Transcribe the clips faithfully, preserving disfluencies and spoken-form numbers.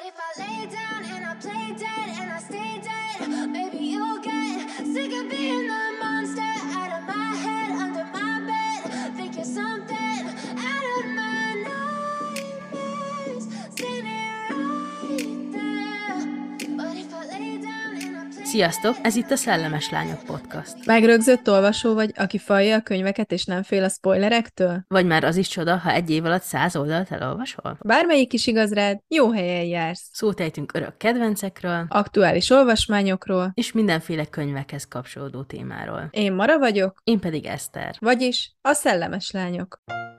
if I lay down and I play dead and I stay dead, maybe you'll get sick of being the monster out of my head, under my bed. Think you're something out of my nightmares, standing right there. But if I lay down and I play. Sziasztok! Ez itt a Szellemes Lányok Podcast. Megrögzött olvasó vagy, aki falja a könyveket és nem fél a spoilerektől? Vagy már az is csoda, ha egy év alatt száz oldalt elolvasol? Bármelyik is igaz rád, jó helyen jársz. Szót ejtünk örök kedvencekről, Aktuális olvasmányokról. és mindenféle könyvekhez kapcsolódó témáról. Én Mara vagyok, Én pedig Eszter. vagyis a Szellemes Lányok.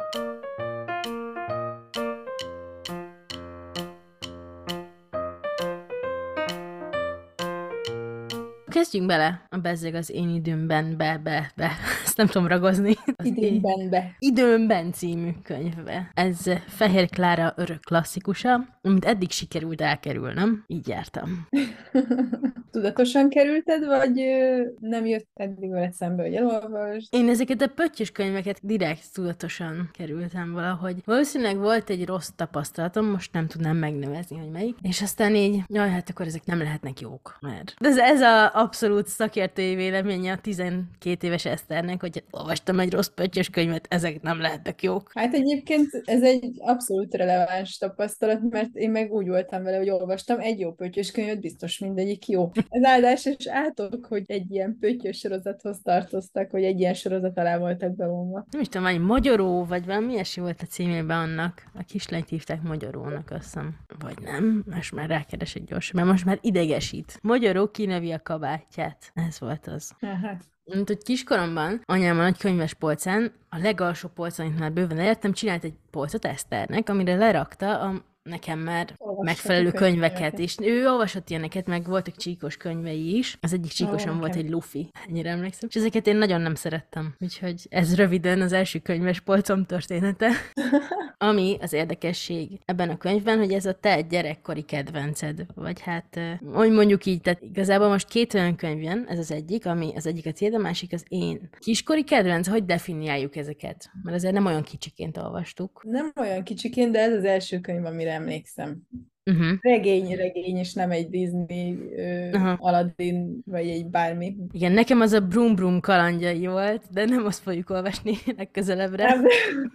Kezdjünk bele a Bezzeg az én időmben, be, be, be. Ezt nem tudom ragozni. Az Időmben be. Időmben című könyvbe. Ez Fehér Klára örök klasszikusa, amit eddig sikerült elkerülnöm. Így jártam. Tudatosan kerülted, vagy ö, nem jött eddig veled szembe, hogy elolvasd? Én ezeket a pöttyös könyveket direkt tudatosan kerültem valahogy. Valószínűleg volt egy rossz tapasztalatom, most nem tudnám megnevezni, hogy melyik. És aztán így, jaj, hát akkor ezek nem lehetnek jók. Mert de ez, ez a abszolút szakértői véleménye a tizenkét éves Eszternek, hogy olvastam egy rossz pöttyös könyvet, ezek nem lehetnek jók. Hát egyébként ez egy abszolút releváns tapasztalat, mert én meg úgy voltam vele, hogy olvastam egy jó pöttyös könyvet, biztos mindegyik jó. Ez áldásos átok, hogy egy ilyen pöttyös sorozathoz tartoztak, hogy egy ilyen sorozat alá voltak bevonva. Nem is tudom, vagy Magyaró, vagy valami ilyesmi volt a címében annak. A kislányt hívták Magyarónak, azt hiszem. Vagy nem, most már rákeresek gyorsan, mert most már idegesít. Magyaró kinövi a kabátját. Ez volt az. Aha. Mint hogy kiskoromban anyám a nagy könyves polcán, a legalsó polcon, amit már bőven elértem, csinált egy polcot Eszternek, amire lerakta a nekem már Olvasható megfelelő könyveket. könyveket, és ő olvasott ilyeneket, meg voltak csíkos könyvei is. Az egyik csíkosan Ó, volt nekem. egy lufi, ennyire emlékszem. És ezeket én nagyon nem szerettem. Úgyhogy ez röviden az első könyves polcom története. Ami az érdekesség ebben a könyvben, hogy ez a te gyerekkori kedvenced. Vagy hát, eh, hogy mondjuk így, tehát igazából most két olyan könyv jön, ez az egyik, ami az egyik a tiéd, a másik az én. Kiskori kedvenc, hogy definiáljuk ezeket? Mert azért nem olyan kicsiként olvastuk. Nem olyan kicsiként, de ez az első könyv, amire emlékszem. Uh-huh. Regény, regény, és nem egy Disney, ö, Aha. Aladdin, vagy egy bármi. Igen, nekem az a Brum Brum kalandjai volt, de nem azt fogjuk olvasni legközelebbre. Nem.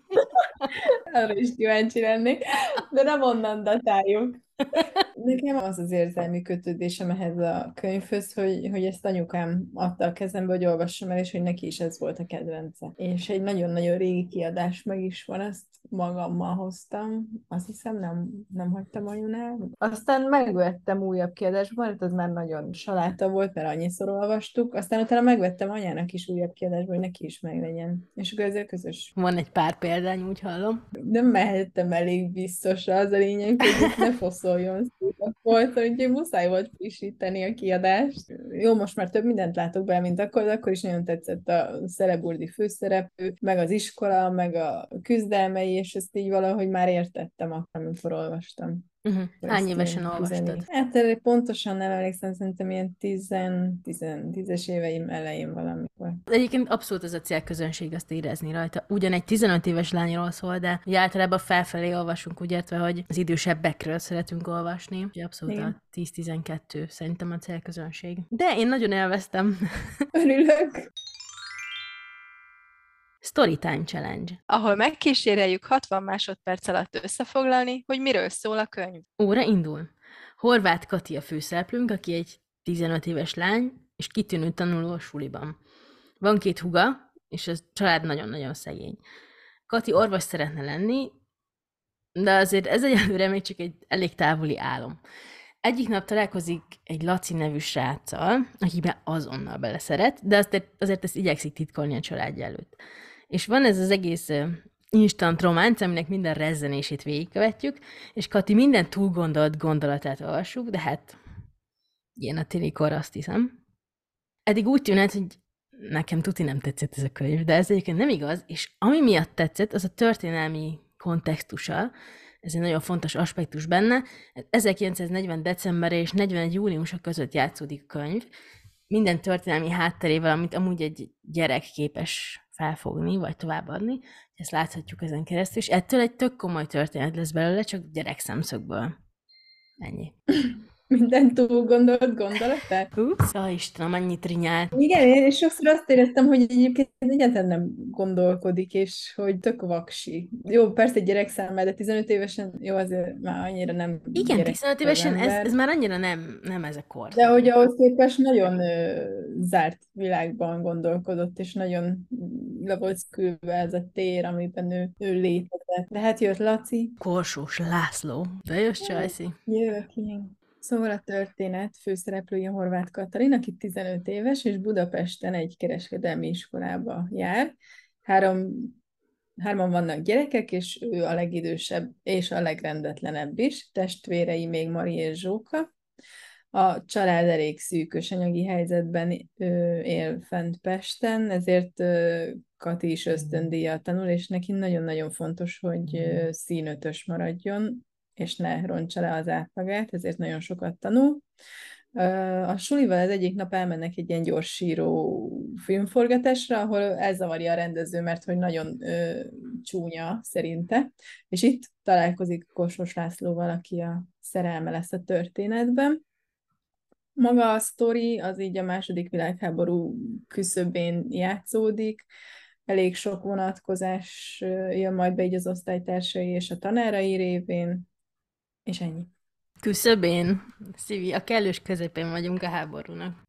Arra is kíváncsi lennék, de nem onnan datáljuk. Nekem az az érzelmi kötődésem ehhez a könyvhöz, hogy, hogy ezt anyukám adta a kezembe, hogy olvassam el, és hogy neki is ez volt a kedvence. És egy nagyon-nagyon régi kiadás meg is van, ezt magammal hoztam. Azt hiszem, nem, nem hagytam anyunál. Aztán megvettem újabb kiadásban, hát az már nagyon saláta volt, mert annyiszor olvastuk. Aztán utána megvettem anyának is újabb kiadásban, hogy neki is meglegyen. És akkor ezzel közös. Van egy pár példány, úgy hallom. Nem mehettem elég biztosra, az a lényeg, hogy itt ne foszoljon szét a polcon, úgyhogy muszáj volt frissíteni a kiadást. Jó, most már több mindent látok bele, mint akkor, de akkor is nagyon tetszett a Celeburdi főszereplő, meg az iskola, meg a küzdelmei, és ezt így valahogy már értettem akkor, amikor olvastam. Uh-huh. Hány Ezt évesen ilyen olvastad? tizenév. Hát erre pontosan nem emlékszem, szerintem ilyen tízes éveim elején valamikor. Egyébként abszolút az a célközönség, azt érezni rajta. Ugyan egy tizenöt éves lányról szól, de ugye általában felfelé olvasunk, úgy értve, hogy az idősebbekről szeretünk olvasni. Ugye abszolút Igen. a tíz-tizenkettő szerintem a célközönség. De én nagyon élveztem. Örülök! Storytime Challenge. ahol megkíséreljük hatvan másodperc alatt összefoglalni, hogy miről szól a könyv. Óra indul. Horváth Kati a főszereplőnk, aki egy tizenöt éves lány, és kitűnő tanuló a suliban. Van két húga, és a család nagyon-nagyon szegény. Kati orvos szeretne lenni, de azért ez egyelőre még csak egy elég távoli álom. Egyik nap találkozik egy Laci nevű sráccal, akiben azonnal beleszeret, de azért, azért ezt igyekszik titkolni a családja előtt. És van ez az egész uh, instant románc, aminek minden rezzenését végigkövetjük, és Kati minden túlgondolt gondolatát olvassuk, de hát ilyen a télikor, azt hiszem. Eddig úgy tűnhet, hogy nekem tuti nem tetszett ez a könyv, de ez egyébként nem igaz, és ami miatt tetszett, az a történelmi kontextusa, ez egy nagyon fontos aspektus benne. ezerkilencszáznegyven december és negyvenegy júliusa között játszódik a könyv, minden történelmi hátterével, amit amúgy egy gyerek képes felfogni, vagy továbbadni. Ezt láthatjuk ezen keresztül, és ettől egy tök komoly történet lesz belőle, csak gyerek szemszögből. Ennyi. Minden túl gondolt gondolatát? Ups, ja, Istenem, annyit rinyált. Igen, én és sokszor azt éreztem, hogy egyébként egyáltalán nem gondolkodik, és hogy tök vaksi. Jó, persze egy gyerek számára, de tizenöt évesen, jó, azért már annyira nem Igen, gyerek tizenöt az évesen ez, ember. ez már annyira nem, nem ez a kor. De hogy ahhoz képest nagyon ö, zárt világban gondolkodott, és nagyon le volt szkülve ez a tér, amiben ő, ő létezett. De hát jött Laci. Korsós László. De jössz, Csajci. Jövök én. Szóval a történet főszereplője Horváth Katalin, aki tizenöt éves, és Budapesten egy kereskedelmi iskolába jár. Három, hárman vannak gyerekek, és ő a legidősebb és a legrendetlenebb is. Testvérei még Mari és Zsóka. A család elég szűkös anyagi helyzetben ö, él fent Pesten, ezért ö, Kati is ösztöndíjjal tanul, és neki nagyon-nagyon fontos, hogy ö, színötös maradjon, és ne rontsa le az átlagát, ezért nagyon sokat tanul. Ö, A sulival az egyik nap elmennek egy ilyen gyors síró filmforgatásra, ahol elzavarja a rendező, mert hogy nagyon ö, csúnya szerinte, és itt találkozik Kossuth Lászlóval, aki a szerelme lesz a történetben. Maga a sztori az így a második világháború küszöbén játszódik, elég sok vonatkozás ö, jön majd be így az osztálytársai és a tanárai révén, és ennyi. Küszöbén, Szívi, a kellős közepén vagyunk a háborúnak.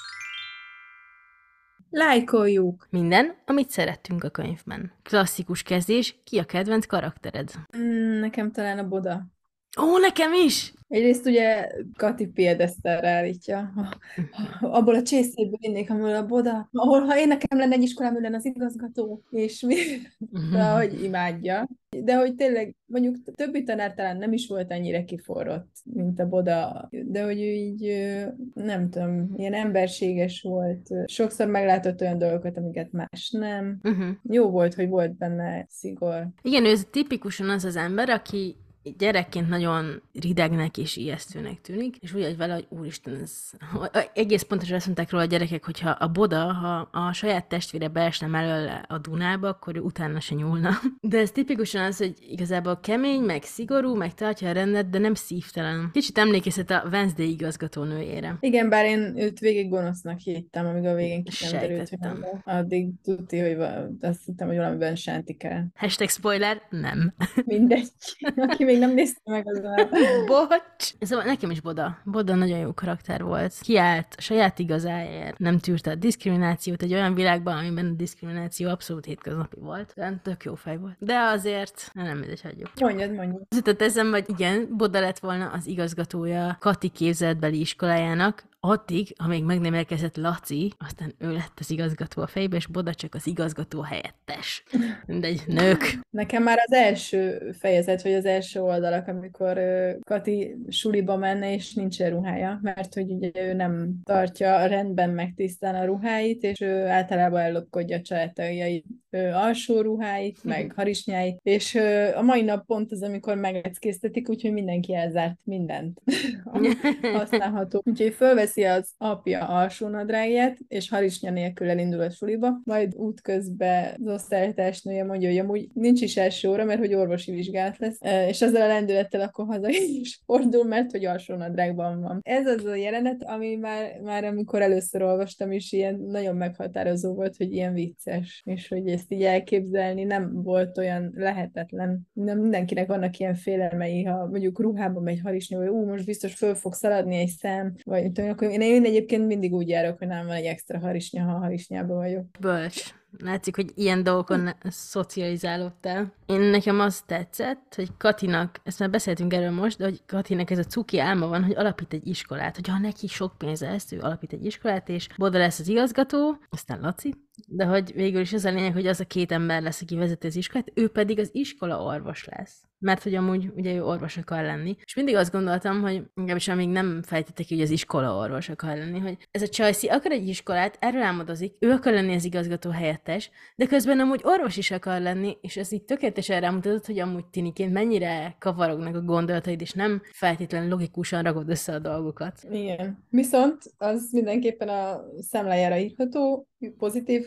Lájkoljuk! Minden, amit szerettünk a könyvben. Klasszikus kezdés, ki a kedvenc karaktered? Mm, nekem talán a Boda. Ó, nekem is! Egyrészt ugye Kati piedesztára állítja. Abból a csészéből innék, ahol a Boda, ahol ha én nekem lenne egy iskolám, ő lenne az igazgató, és mi, de hogy imádja. De hogy tényleg, mondjuk többi tanár talán nem is volt annyira kiforrott, mint a Boda, de hogy ő így, ö, nem tudom, ilyen emberséges volt. Sokszor meglátott olyan dolgokat, amiket más nem. Uh-huh. Jó volt, hogy volt benne szigor. Igen, ő ez tipikusan az az ember, aki gyerekként nagyon ridegnek és ijesztőnek tűnik, és úgy, hogy vele, hogy úristen, ez... Egész pontosan azt mondták róla a gyerekek, hogyha a Boda, ha a saját testvére beesne mellőle a Dunába, akkor ő utána se nyúlna. De ez tipikusan az, hogy igazából kemény, meg szigorú, meg tartja a rendet, de nem szívtelen. Kicsit emlékeztet a Wednesday igazgatónőjére. Igen, bár én őt végig gonosznak hittem, amíg a végén ki nem derült, hogy Sejtettem. nem. Addig tudti, hogy va- azt hittem, hogy valamiben sánti kell. Hashtag spoiler, nem. Mindegy. Aki még nem nézte meg, az a... Bocs! Szóval nekem is Boda. Boda nagyon jó karakter volt. Kiállt a saját igazáért, nem tűrte a diszkriminációt egy olyan világban, amiben a diszkrimináció abszolút hétköznapi volt. De tök jó fej volt. De azért, nem mindegy, hagyjuk. Mondjad, mondjad. Az jutott eszembe, hogy igen, Boda lett volna az igazgatója Kati képzeletbeli iskolájának, addig, amíg meg nem érkezett Laci, aztán ő lett az igazgató a fejbe, és Boda csak az igazgató helyettes. Mindegy, nők. Nekem már az első fejezet, vagy az első oldalak, amikor ö, Kati suliba menne, és nincsen ruhája, mert hogy ugye ő nem tartja rendben meg tisztán a ruháit, és ő általában ellopkodja a családtagjai ö, alsó ruháit, meg harisnyáit, és ö, a mai nap pont az, amikor megleckéztetik, úgyhogy mindenki elzárt mindent, ami használható. Úgyhogy fölveszi az apja alsónadrágját, és harisnya nélkül elindul a suliba, majd útközben az osztálytársnője mondja, hogy amúgy nincs is első óra, mert hogy orvosi vizsgálat lesz, és ezzel a lendülettel akkor haza is fordul, mert hogy alsónadrágban van. Ez az a jelenet, ami már, már amikor először olvastam is, ilyen nagyon meghatározó volt, hogy ilyen vicces, és hogy ezt így elképzelni nem volt olyan lehetetlen. Nem mindenkinek vannak ilyen félelmei, ha mondjuk ruhában megy harisnya, hogy ú, most biztos föl fog szaladni egy szem, vagy tudom, akkor én, én egyébként mindig úgy járok, hogy nem van egy extra harisnya, ha harisnyában vagyok. Bölcs. Látszik, hogy ilyen dolgokon szocializálódtál. Én nekem az tetszett, hogy Katinak, ezt már beszéltünk erről most, de hogy Katinak ez a cuki álma van, hogy alapít egy iskolát, hogy ha neki sok pénze lesz, ő alapít egy iskolát, és Boda lesz az igazgató, aztán Laci, de hogy végül is az a lényeg, hogy az a két ember lesz, aki vezeti az iskolát, ő pedig az iskola orvos lesz. Mert hogy amúgy ugye ő orvos akar lenni. És mindig azt gondoltam, hogy legalábbis amíg nem fejtettek ki, hogy az iskola orvos akar lenni, hogy ez a Csajci akar egy iskolát, erről álmodozik, ő akar lenni az igazgató helyettes, de közben amúgy orvos is akar lenni, és ez így tökéletesen rámutatott, hogy amúgy tiniként mennyire kavarognak a gondolataid, és nem feltétlenül logikusan ragod össze a dolgokat. Igen. Viszont az mindenképpen a számlájára írható, pozitív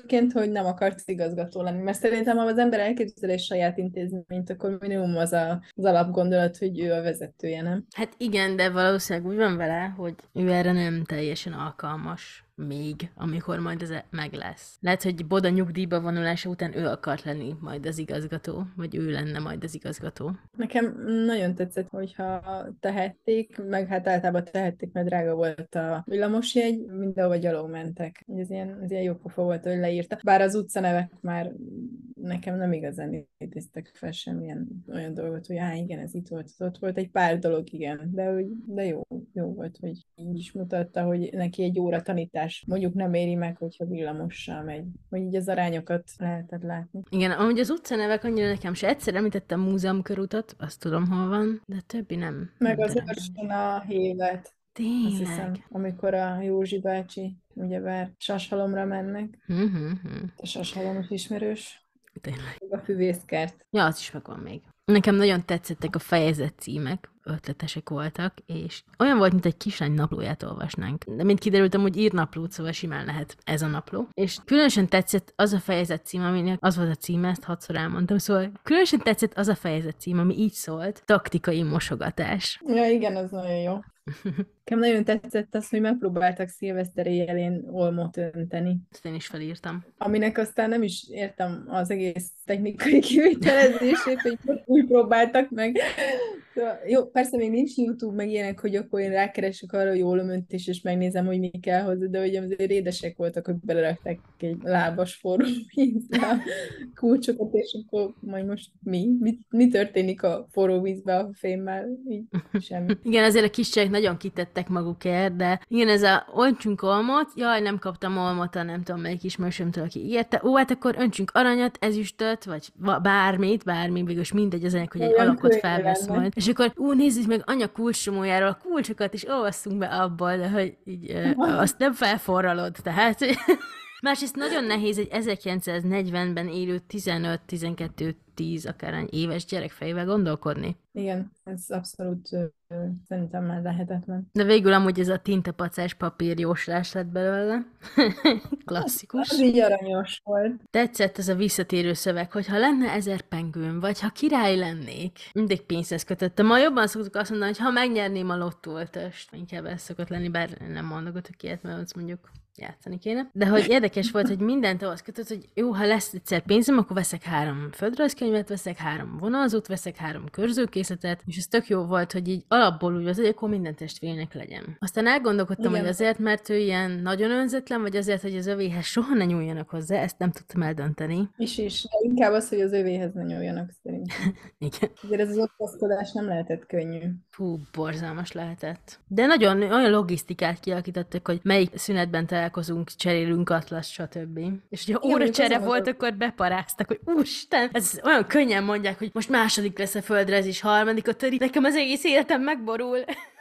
egyébként, hogy nem akarsz igazgató lenni, mert szerintem, ha az ember elképzel egy saját intézményt, akkor minimum az a, az alapgondolat, hogy ő a vezetője, nem? Hát igen, de valószínűleg úgy van vele, hogy ő erre nem teljesen alkalmas még, amikor majd ez meg lesz. Lehet, hogy Boda nyugdíjba vonulása után ő akart lenni majd az igazgató, vagy ő lenne majd az igazgató. Nekem nagyon tetszett, hogyha tehették, meg hát általában tehették, mert drága volt a villamosjegy, mindenhova gyalog mentek. Ez ilyen, ez ilyen jó pofa volt, hogy leírta. Bár az utcanevek már nekem nem igazán idéztek fel semmilyen olyan dolgot, hogy á, igen, ez itt volt, ott volt. Egy pár dolog, igen, de, hogy, de jó, jó volt, hogy így is mutatta, hogy neki egy óra tanítás mondjuk nem éri meg, hogyha villamossal megy. Hogy így az arányokat lehetett látni. Igen, amúgy az utcanevek annyira nekem se. Egyszer említettem múzeumkörútat, azt tudom, hol van, de többi nem. Meg nem az terem. Őrsten a hévet. Azt hiszem, Tényleg. amikor a Józsi bácsi, ugyebár Sashalomra mennek. Mhm, A Sashalom is ismerős. Tényleg. A füvészkert. Ja, az is megvan még. Nekem nagyon tetszettek a fejezet címek, ötletesek voltak, és olyan volt, mint egy kislány naplóját olvasnánk. De mint kiderültem, hogy ír naplót, szóval simán lehet ez a napló. És különösen tetszett az a fejezet cím, aminek az volt a címe, ezt hatszor elmondtam, szóval különösen tetszett az a fejezet cím, ami így szólt, taktikai mosogatás. Ja, igen, az nagyon jó. Nekem nagyon tetszett az, hogy megpróbáltak szilveszter éjjelén olmot önteni. Ezt én is felírtam. Aminek aztán nem is értem az egész technikai kivitelezését, hogy úgy próbáltak meg. Szóval, jó, persze még nincs YouTube, meg ilyenek, hogy akkor én rákeresek arra, hogy ólomöntés, és megnézem, hogy mi kell hozzá, de hogy azért édesek voltak, hogy belerakták egy lábas forró vízbe a kulcsokat, és akkor majd most mi? Mi, mi történik a forró vízbe a fémmel? Így semmi. Igen, azért a kiscsajok nagyon kitettek magukért, de igen, ez a öntsünk olmot, jaj, nem kaptam olmot, a nem tudom melyik ismerősömtől, aki ígérte, ó, hát akkor öntsünk aranyat, ezüstöt, vagy bármit, bármi, végülis mindegy, az ennek, hogy egy Olyan alakot könnyű felvesz lenne. majd. És akkor, ú, nézzük meg anya kulcsomójáról a kulcsokat, és olvasszunk be abból, de hogy így, ö, azt nem felforralod, tehát... Másrészt nagyon nehéz egy ezerkilencszáznegyvenben élő tizenöt-tizenkettő tíz akárhány éves gyerek fejével gondolkodni. Igen, ez abszolút ö, ö, szerintem már lehetetlen. De végül amúgy ez a tintapacás papír jóslás lett belőle. Klasszikus. Az így aranyos volt. Tetszett ez a visszatérő szöveg, hogy ha lenne ezer pengőm, vagy ha király lennék, mindig pénzhez kötöttem. Ma jobban szoktuk azt mondani, hogy ha megnyerném a lottóoltást, inkább ez szokott lenni, bár nem mondogatok ilyet, mert az mondjuk játszani kéne. De hogy érdekes volt, hogy mindent ahhoz kötött, hogy jó, ha lesz egyszer pénzem, akkor veszek három földrajzkönyvet, veszek három vonalzót, veszek három körzőkészletet, és ez tök jó volt, hogy így alapból úgy az, hogy akkor minden testvérének legyen. Aztán elgondolkodtam, Igen. hogy azért, mert ő ilyen nagyon önzetlen, vagy azért, hogy az övéhez soha ne nyúljanak hozzá, ezt nem tudtam eldönteni. Is is. De inkább az, hogy az övéhez ne nyúljanak szerintem. Igen. Azért ez az ottaszkodás nem lehetett könnyű. Hú, borzalmas lehetett. De nagyon olyan logisztikát kialakítottak, hogy melyik szünetben találkozunk, cserélünk atlaszt, stb. És hogyha Igen, óracsere mondjuk volt, azon akkor beparáztak, hogy úristen, ez olyan könnyen mondják, hogy most második lesz a földrajz, és harmadik a töri, nekem az egész életem megborul.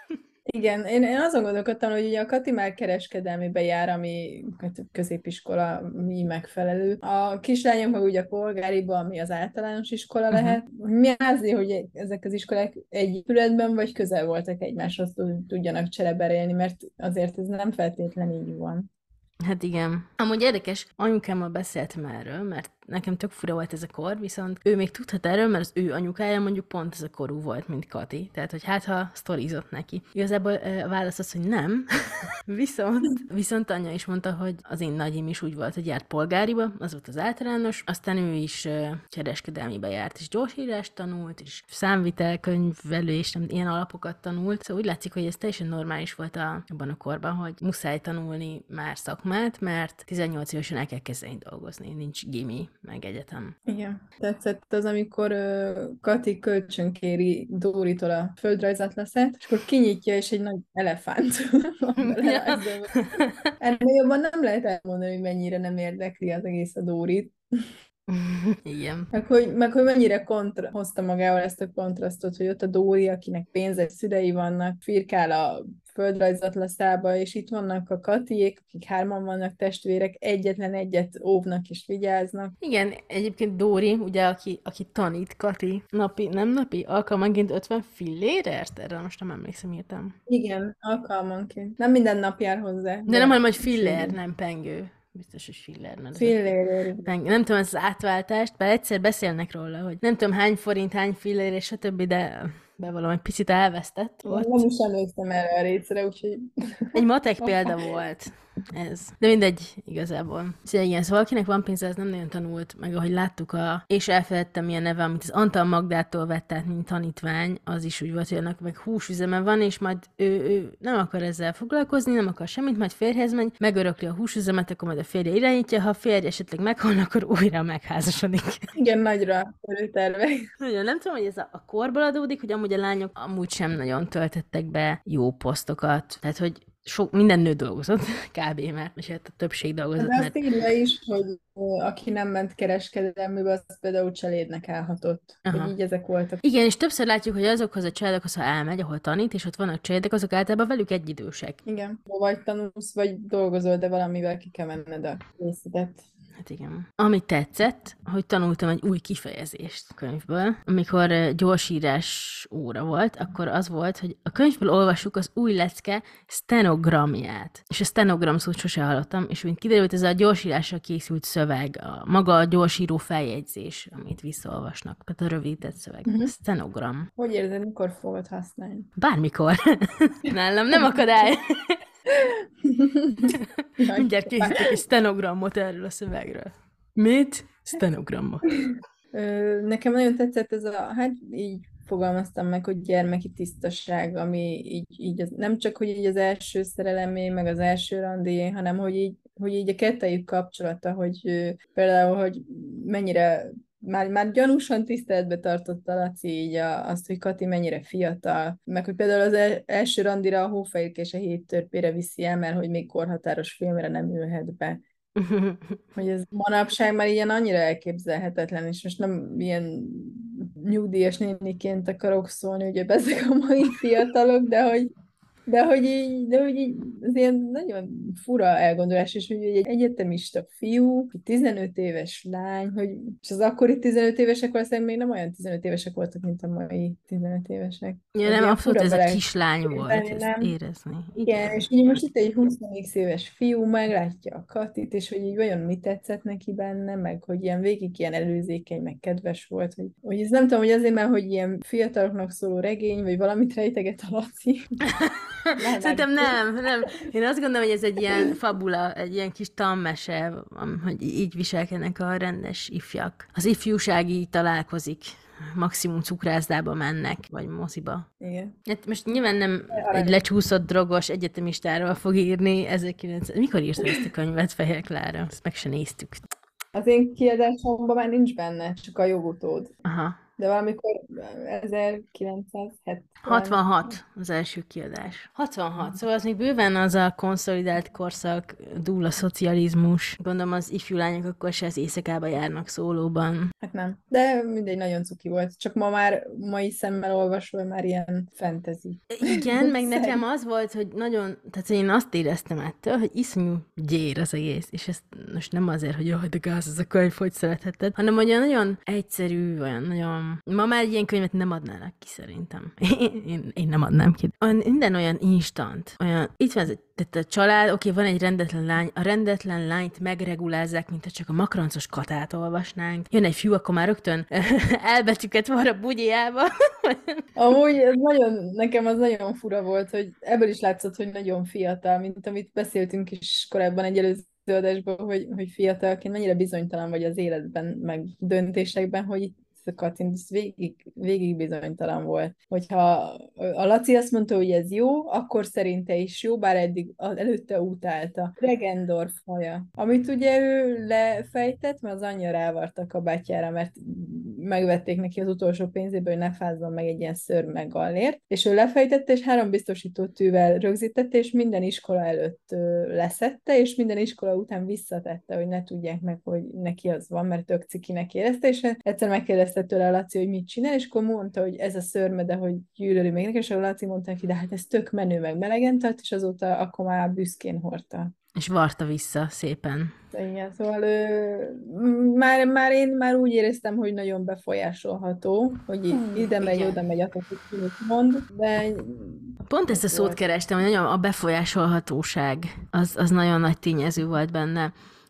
Igen, én, én azon gondolkodtam, hogy ugye a Kati már kereskedelmibe jár, ami hát középiskola mi megfelelő. A kislányok meg ugye a polgáriba, ami az általános iskola Uh-huh. lehet. Mi azért, hogy ezek az iskolák egy épületben vagy közel voltak egymáshoz, tud- tudjanak csereberélni, mert azért ez nem feltétlenül így van. Hát igen. Amúgy érdekes, anyukámmal beszéltem erről, mert nekem tök fura volt ez a kor, viszont ő még tudhat erről, mert az ő anyukája mondjuk pont ez a korú volt, mint Kati. Tehát, hogy hát, ha sztorizott neki. Igazából ö, a válasz az, hogy nem. viszont, viszont anya is mondta, hogy az én nagyim is úgy volt, hogy járt polgáriba, az volt az általános, aztán ő is ö, kereskedelmibe járt, és gyorsírást tanult, és számvitel, könyvelés, nem, ilyen alapokat tanult. Szóval úgy látszik, hogy ez teljesen normális volt a, abban a korban, hogy muszáj tanulni már szakmát, mert tizennyolc évesen el kell kezdeni dolgozni, nincs gimi, meg egyetem. Igen. Tetszett az, amikor ö, Kati kölcsönkéri Dóritól a földrajzatlaszát, és akkor kinyitja, és egy nagy elefánt van bele rajzolva. Ennél jobban nem lehet elmondani, hogy mennyire nem érdekli az egész a Dórit. Igen. Meg hogy, meg hogy mennyire kontra, hozta magával ezt a kontrasztot, hogy ott a Dóri, akinek pénzes szülei vannak, firkál a földrajzatlaszába, és itt vannak a Katiék, akik hárman vannak testvérek, egyetlen egyet óvnak és vigyáznak. Igen, egyébként Dóri, ugye, aki, aki tanít, Kati, napi, nem napi, alkalmanként ötven fillérért? Erre most nem emlékszem, írtam. Igen, alkalmanként. Nem minden nap jár hozzá. De nem, hanem, hogy fillér, nem pengő. Biztos, hogy Filler, mert Fillér. nem, nem tudom, az átváltást, bár egyszer beszélnek róla, hogy nem tudom hány forint, hány fillér és stb., de bevallom, egy picit elvesztett ott. Nem is emlékszem erre a részre, úgyhogy... Egy matek példa volt ez. De mindegy, igazából. Szóval igen, szóval akinek van pénze, az nem nagyon tanult, meg ahogy láttuk, a... és elfeledtem milyen neve, amit az Antal Magdától vett át, mint tanítvány, az is úgy volt, hogy annak meg húsüzeme van, és majd ő, ő nem akar ezzel foglalkozni, nem akar semmit, majd férjhez megy, megörökli a húsüzemet, akkor majd a férje irányítja, ha a férj esetleg meghal, akkor újra megházasodik. Igen, nagyra törő tervek. Nagyon nem tudom, hogy ez a, a korból adódik, hogy amúgy a lányok amúgy sem nagyon töltettek be jó posztokat. Tehát, hogy sok, minden nő dolgozott, kb. Mert, és hát a többség dolgozott. De azt mert... írja is, hogy ö, aki nem ment kereskedelműbe, az például cselédnek állhatott. Aha. Hogy így ezek voltak. Igen, és többször látjuk, hogy azokhoz a családokhoz, ha elmegy, ahol tanít, és ott vannak családok, azok általában velük egyidősek. Igen. Vagy tanulsz, vagy dolgozol, de valamivel ki kell menned a részletet. Hát igen. Ami tetszett, hogy tanultam egy új kifejezést a könyvből. Amikor uh, gyorsírás óra volt, akkor az volt, hogy a könyvből olvassuk az új lecke stenogramját. És a stenogram szót sose hallottam, és mint kiderült, ez a gyorsírásra készült szöveg, a maga a gyorsíró feljegyzés, amit visszaolvasnak. Tehát a rövidített szöveg. Uh-huh. Stenogram. Hogy érzed, mikor fogod használni? Bármikor. Nálam nem akadály. Mindjárt készítek egy stenogramot erről a szövegről. Mit? Stenogramot. Ö, nekem nagyon tetszett ez a, hát így fogalmaztam meg, hogy gyermeki tisztaság, ami így, így az, nem csak, hogy így az első szerelemé, meg az első randi, hanem hogy így, hogy így a kettejük kapcsolata, hogy ö, például, hogy mennyire Már, már gyanúsan tiszteletbe tartotta Laci így a, azt, hogy Kati mennyire fiatal, meg hogy például az el, első randira a Hófehérke és a hét törpére viszi el, mert hogy még korhatáros filmre nem ülhet be. Hogy ez manapság már ilyen annyira elképzelhetetlen, és most nem ilyen nyugdíjas néniként akarok szólni, ugye ezek a mai fiatalok, de hogy De hogy így, de hogy így, az ilyen nagyon fura elgondolás, és hogy egy egyetemista fiú, egy tizenöt éves lány, hogy, és az akkori tizenöt évesek valószínűleg még nem olyan tizenöt évesek voltak, mint a mai tizenöt évesek. Ja, Ez nem, ilyen abszolút fura ez a bele- kislány volt, érezni, ezt nem? érezni. Igen, és így most itt egy húsz éves fiú meglátja a Katit, és hogy így vajon mi tetszett neki benne, meg hogy ilyen végig ilyen előzékeny, meg kedves volt, hogy, hogy ez nem tudom, hogy azért, mert hogy ilyen fiataloknak szóló regény, vagy valamit rejteget a Laci. Szerintem nem, nem. Én azt gondolom, hogy ez egy ilyen fabula, egy ilyen kis tanmese, hogy így viselkednek a rendes ifjak. Az ifjúság így találkozik. Maximum cukrászdába mennek, vagy moziba. Igen. Hát most nyilván nem egy lecsúszott drogos egyetemistáról fog írni ezerkilencszáz... Mikor írta ezt a könyvet, Fehér Klára? Ezt meg se néztük. Az én kiadásomban már nincs benne, csak a jogutód. Aha. De valamikor ezerkilencszázhetven. hatvanhat az első kiadás. hatvanhat, szóval az még bőven az a konszolidált korszak, dúl a szocializmus. Gondolom az ifjú lányok akkor se az éjszakába járnak szólóban. Hát nem. De mindegy, nagyon cuki volt. Csak ma már mai szemmel olvasva már ilyen fantasy. Igen, meg nekem az volt, hogy nagyon, tehát én azt éreztem ettől, hogy iszonyú gyér az egész, és ezt most nem azért, hogy jaj, de gáz, az a könyv, hogy szeretheted, hanem hogy olyan nagyon egyszerű, olyan nagyon... Ma már ilyen könyvet nem adnának ki, szerintem. Én, én, én nem adnám ki. Olyan, minden olyan instant, olyan, itt van ez, tehát a család, oké, okay, van egy rendetlen lány, a rendetlen lányt megregulázzák, mint ha csak a makrancos Katát olvasnánk. Jön egy fiú, akkor már rögtön elbetűket van a bugyjába. Amúgy ez nagyon, nekem az nagyon fura volt, hogy ebből is látszott, hogy nagyon fiatal, mint amit beszéltünk is korábban egy előző adásban, hogy, hogy fiatalként mennyire bizonytalan vagy az életben, meg döntésekben, hogy itt Katin végig, végig bizonytalan volt. Hogyha a Laci azt mondta, hogy ez jó, akkor szerinte is jó, bár eddig előtte utálta. Regendorf haja. Amit ugye ő lefejtett, mert az anyja rávart a kabátjára, mert megvették neki az utolsó pénzéből, hogy ne fázzon meg egy ilyen szörme gallért, és ő lefejtette, és három biztosító tűvel rögzítette, és minden iskola előtt leszette, és minden iskola után visszatette, hogy ne tudják meg, hogy neki az van, mert tök cikinek érezte, és egyszer megkérdezte tőle a Laci, hogy mit csinál, és akkor mondta, hogy ez a szörme, de hogy gyűlöli még neki, és a Laci mondta neki, de hát ez tök menő, meg melegen tart, és azóta akkor már büszkén hordta. És varta vissza szépen. Igen, szóval ő, már, már én már úgy éreztem, hogy nagyon befolyásolható, hogy hmm, ide megy, igen. oda megy, attól, hogy mond, de... Pont ezt a szót kerestem, hogy nagyon a befolyásolhatóság, az, az nagyon nagy tényező volt benne.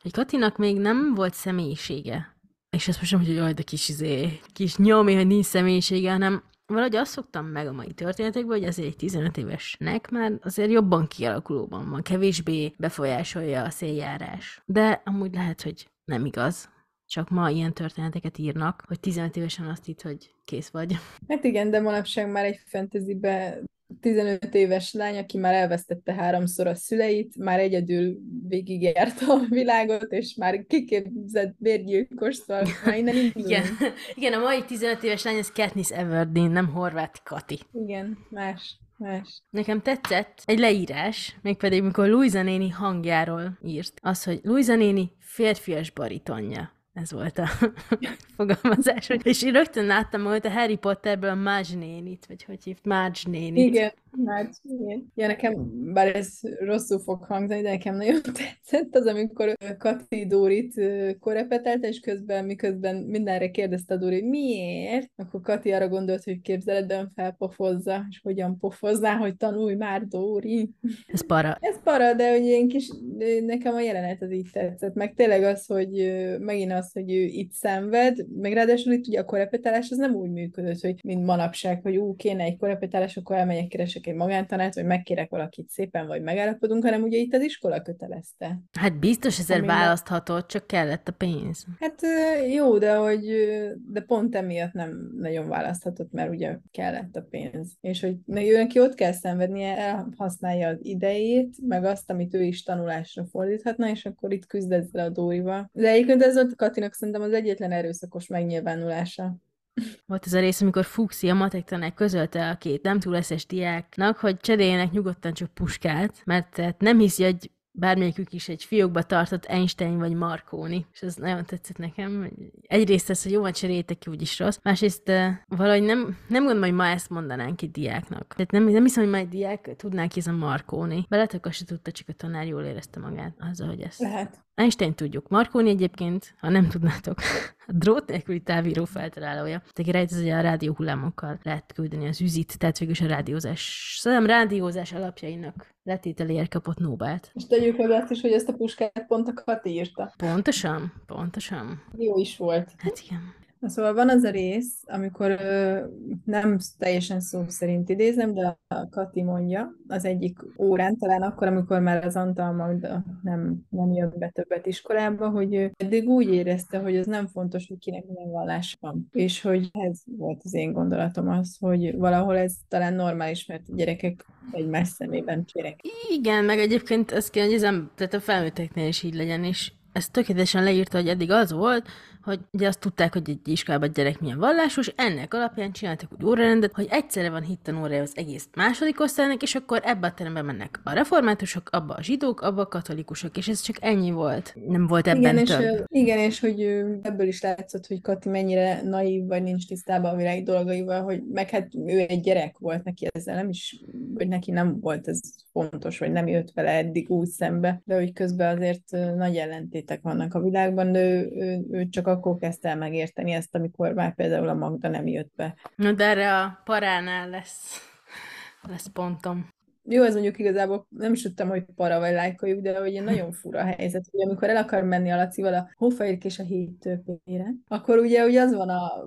hogy Katinak még nem volt személyisége. És ezt most nem, hogy jaj, de kis, izé, kis nyomi, hogy nincs személyisége, hanem valahogy azt szoktam meg a mai történetekben, hogy azért egy tizenöt évesnek már azért jobban kialakulóban van, kevésbé befolyásolja a széljárás. De amúgy lehet, hogy nem igaz. Csak ma ilyen történeteket írnak, hogy tizenöt évesen azt hitt, hogy kész vagy. Hát igen, de manapság már egy fantasybe tizenöt éves lány, aki már elvesztette háromszor a szüleit, már egyedül végigjárta a világot, és már kiképzett bérgyilkos, szóval már innen indulunk. Igen. Igen, a mai tizenöt éves lány az Katniss Everdeen, nem Horváth Kati. Igen, más, más. Nekem tetszett egy leírás, mégpedig mikor Luisa néni hangjáról írt. Az, hogy Luisa néni férfias baritonja. Ez volt a fogalmazás. És én rögtön láttam volt a Harry Potterből a Marge nénit, vagy hogy hívt, Marge nénit. Igen, hát igen. Ja, nekem, bár ez rosszul fog hangzani, de nekem nagyon tetszett az, amikor Kati Dórit korepetelte, és közben, miközben mindenre kérdezte a Dóri, hogy miért? Akkor Kati arra gondolt, hogy képzeletben felpofozza, és hogyan pofozná, hogy tanulj már, Dóri. Ez para. Ez para, de hogy én kis, nekem a jelenet az így tetszett, meg tényleg az, hogy megint az, hogy ő itt szenved, meg ráadásul itt ugye a korepetálás az nem úgy működött, hogy mint manapság, hogy ú, kéne egy korepetálás, akkor elmegyek, keresek egy magántanát, vagy megkérek valakit szépen, vagy megállapodunk, hanem ugye itt az iskola kötelezte. Hát biztos ezer Aminek- választhatott, csak kellett a pénz. Hát ö, jó, de hogy ö, de pont emiatt nem nagyon választhatott, mert ugye kellett a pénz. És hogy ne- ő neki ott kell szenvednie, elhasználja az idejét, meg azt, amit ő is tanulásra fordíthatna, és akkor itt küzd ezzel a Dórival. De egyébként ez volt Katinak szerintem az egyetlen erőszakos megnyilvánulása. Volt ez a rész, amikor Fuxi, a matek tanár közölte a két nem túl eszes diáknak, hogy cseréljenek nyugodtan csak puskát, mert tehát nem hiszi, hogy bármelyikük is egy fiókba tartott Einstein vagy Marconi. És ez nagyon tetszett nekem. Egyrészt ez, hogy jó, van cseréljétek ki, úgyis rossz. Másrészt uh, valahogy nem, nem gondolom, hogy ma ezt mondanánk egy diáknak. Tehát nem, nem hiszem, hogy ma egy diák tudná ki ez a Marconi. Beletek azt se tudta, csak a tanár jól érezte magát azzal, hogy ezt. Lehet. Einstein tudjuk. Marconi egyébként, ha nem tudnátok, a drót nélküli távíró feltalálója. Tehát rejt, hogy a rádióhullámokkal lehet küldeni az üzit, tehát végülis a rádiózás, szerintem rádiózás alapjainak letételéért kapott Nobelt. És tegyük hozzá azt is, hogy ezt a puskát pont a Kati írta. Pontosan, pontosan. Jó is volt. Hát igen. Na, szóval van az a rész, amikor ö, nem teljesen szó szerint idézem, de a Kati mondja az egyik órán, talán akkor, amikor már az Antal Magda nem, nem jön be többet iskolába, hogy ő eddig úgy érezte, hogy az nem fontos, hogy kinek milyen vallás van. És hogy ez volt az én gondolatom az, hogy valahol ez talán normális, mert a gyerekek egymás szemében csérek. Igen, meg egyébként ez kell, hogy ez nem, tehát a felnőtteknél is így legyen, és ezt tökéletesen leírta, hogy eddig az volt, hogy ugye azt tudták, hogy egy iskolában a gyerek milyen vallásos, ennek alapján csináltak úgy órarendet, hogy egyszerre van hittanórája az egész második osztálynak, és akkor ebbe a terembe mennek a reformátusok, abba a zsidók, abba a katolikusok, és ez csak ennyi volt. Nem volt ebben Igen, és, több. ö, igen, és hogy ö, ebből is látszott, hogy Kati mennyire naív, vagy nincs tisztában a világ dolgaival, hogy meg hát ő egy gyerek volt neki ezzel, nem is, hogy neki nem volt ez fontos, vagy nem jött vele eddig úgy szembe, de hogy közben azért ö, nagy ellentétek vannak a világban, de ő, ő, ő csak akkor kezdte el megérteni ezt, amikor már például a Magda nem jött be. Na, de erre a paránál lesz, lesz pontom. Jó, ez mondjuk igazából nem is tudtam, hogy para vagy lájkoljuk, de hogy egy nagyon fura a helyzet, hogy amikor el akar menni a Lacival a hófehérke és a hét törpére, akkor ugye, ugye az van a,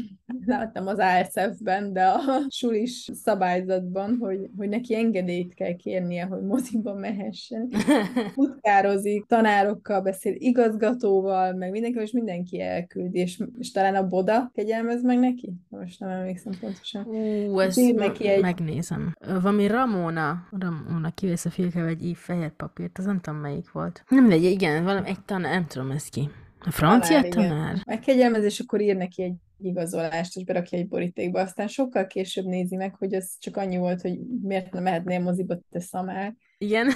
láttam az á es ef-ben, de a sulis szabályzatban, hogy, hogy neki engedélyt kell kérnie, hogy moziba mehessen. Futkározik, tanárokkal beszél, igazgatóval, meg mindenki, és mindenki elküldi, és, és talán a Boda kegyelmez meg neki? Most nem emlékszem pontosan. Ú, ezt Ír neki egy- megnézem. Ö, Valami Ramona, Ramona kivesz a fülkével egy ív fehér papírt, az nem tudom melyik volt. Nem mindegy, igen, valami egy tanár, nem tudom ez ki. A francia Tanár, igen. tanár? Meg kegyelmez, és akkor ír neki egy igazolást, és berakja egy borítékba. Aztán sokkal később nézi meg, hogy ez csak annyi volt, hogy miért nem mehetnél moziba, te szamár. Igen.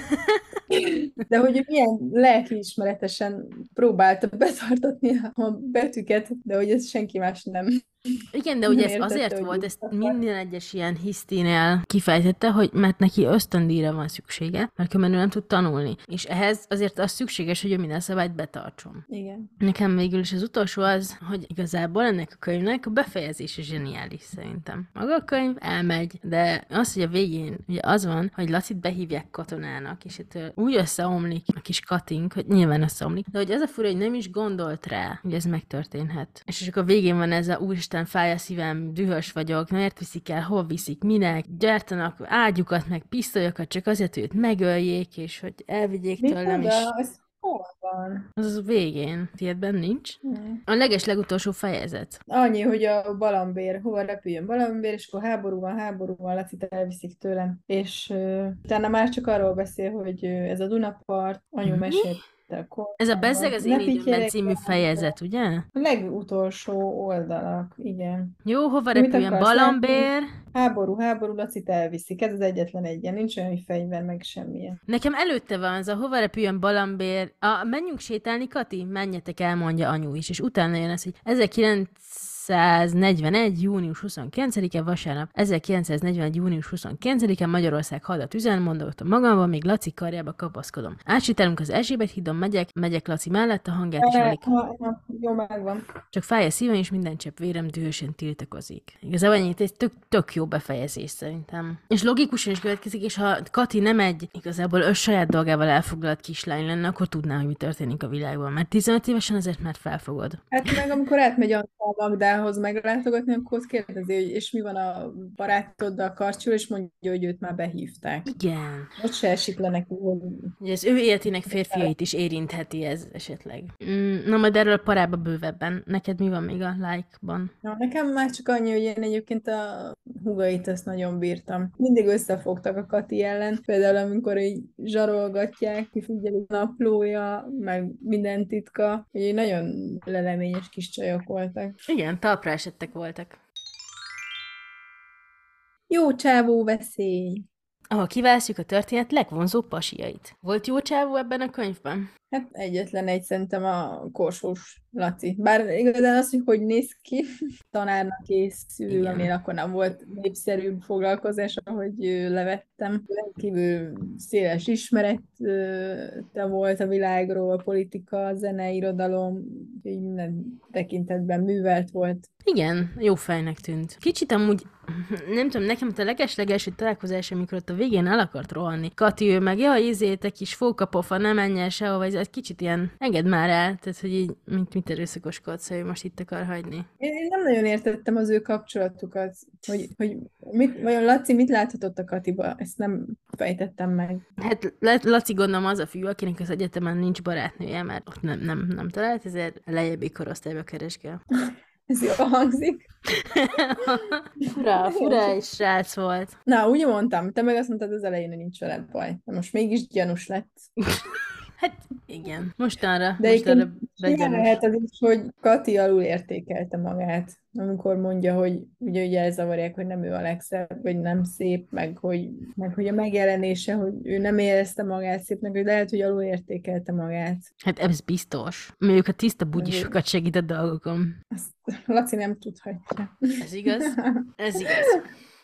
De hogy ő milyen lelkiismeretesen próbálta betartatni a betűket, de hogy ez senki más nem. Igen, de ugye Nem ez értette, azért hogy volt, így ezt akar. minden egyes ilyen hisztinél kifejtette, hogy mert neki ösztöndíjra van szüksége, mert különben ő nem tud tanulni. És ehhez azért az szükséges, hogy ő minden szabályt betartson. Igen. Nekem végül is az utolsó az, hogy igazából ennek a könyvnek a befejezése zseniális szerintem. Maga a könyv elmegy, de az, hogy a végén ugye az van, hogy Lacit behívják katolikus betonának, és ettől úgy összeomlik a kis Katink, hogy nyilván összeomlik, de hogy az a fura, hogy nem is gondolt rá, hogy ez megtörténhet. És csak a végén van ez a úristen, fáj a szívem, dühös vagyok, miért viszik el, hol viszik, minek, gyártanak ágyukat, meg pisztolyokat, csak azért, hogy őt megöljék, és hogy elvigyék tőlem, és... Ez hol van? Az az végén. Tiédben nincs? Hmm. A leges legutolsó fejezet. Annyi, hogy a Balambér, hova repüljön Balambér, és akkor háború van, háború van, Lacit elviszik tőlem. És uh, utána már csak arról beszél, hogy uh, ez a Dunapart, anyu mesélte a kormányban. Ez a Bezzeg az én időmben című fejezet, ugye? A legutolsó oldalak, igen. Jó, hova Mit repüljön akarsz Balambér? Háború, háború, Lacit elviszik. Ez az egyetlen egyen. Nincs olyan, hogy fegyver, meg semmilyen. Nekem előtte van az a hova repüljön Balambér. A, menjünk sétálni, Kati? Menjetek el, mondja anyu is. És utána jön az, hogy ezerkilencszáznegyvenegy. június huszonkilencedike vasárnap. ezerkilencszáznegyvenegy. június huszonkilencedike Magyarország hadat üzen, mondottam magamban, még Laci karjába kapaszkodom. Átsétálunk az Erzsébet hídon, megyek, megyek Laci mellett, a hangját is alig. Ha, ha, jó, megvan. Csak fáj a szívem, és minden csepp vérem dühösen tiltakozik. Igazából ennyit, ez tök, tök jó befejezés szerintem. És logikusan is következik, és ha Kati nem egy igazából ő saját dolgával elfoglalt kislány lenne, akkor tudná, hogy mi történik a világban. Mert tizenöt évesen azért már felfogod. Hát meg amikor átmegy a Magdához meglátogatni, akkor azt kérdezi, hogy és mi van a barátoddal, Karcsul, és mondja, hogy őt már behívták. Igen. Ott se esik le neki, hogy... Ugye az ő életének férfiait is érintheti ez esetleg. Mm, na majd erről a parába bővebben. Neked mi van még a like-ban? Na, nekem már csak annyi, hogy én egyébként a húgait azt nagyon bírtam. Mindig összefogtak a Kati ellen, például amikor így zsarolgatják, kifigyeli a naplója, meg minden titka, hogy nagyon leleményes kis csajok voltak. Igen, talpra esettek voltak. Jó csávó veszély! Ahol kiválasztjuk a történet legvonzóbb pasiait. Volt jó csávó ebben a könyvben? Hát egyetlen egy szerintem a Korsós Laci. Bár igazán az, hogy hogy néz ki, tanárnak készül, Igen. ami akkor nem volt népszerűbb foglalkozás, ahogy ö, levettem. Rendkívül széles ismerete volt a világról, a politika, zene, irodalom, így minden tekintetben művelt volt. Igen, jó fejnek tűnt. Kicsit amúgy, nem tudom, nekem ott a leges-legelső találkozás, amikor ott a végén el akart rohanni. Kati, ő meg, jaj, izé, te kis fókapofa, ne menj el sehova, ez egy kicsit ilyen, engedd már el, tehát, hogy így, mint mit erőszakoskodsz, hogy most itt akar hagyni. Én én nem nagyon értettem az ő kapcsolatukat, hogy, hogy mit, vajon Laci mit láthatott a Katiba, ezt nem fejtettem meg. Hát Le- Laci gondolom az a fiú, akinek az egyetemen nincs barátnője, mert ott nem, nem, nem talált, ezért lejjebbi korosztályba keresgél. Ez jól hangzik. Fura, fura és srác volt. Na, úgy mondtam, te meg azt mondtad az elején, hogy nincs veled baj. De most mégis gyanús lett. Hát igen, mostanra, De mostanra egyébként ilyen begyanús. lehet az is, hogy Kati alul értékelte magát, amikor mondja, hogy ugye, ugye elzavarják, hogy nem ő a legszebb, vagy nem szép, meg hogy, meg hogy a megjelenése, hogy ő nem érezte magát szépnek, hogy lehet, hogy alul értékelte magát. Hát ez biztos. Mondjuk a tiszta bugyi sokat segít a dolgokon. Azt Laci nem tudhatja. Ez igaz? Ez igaz.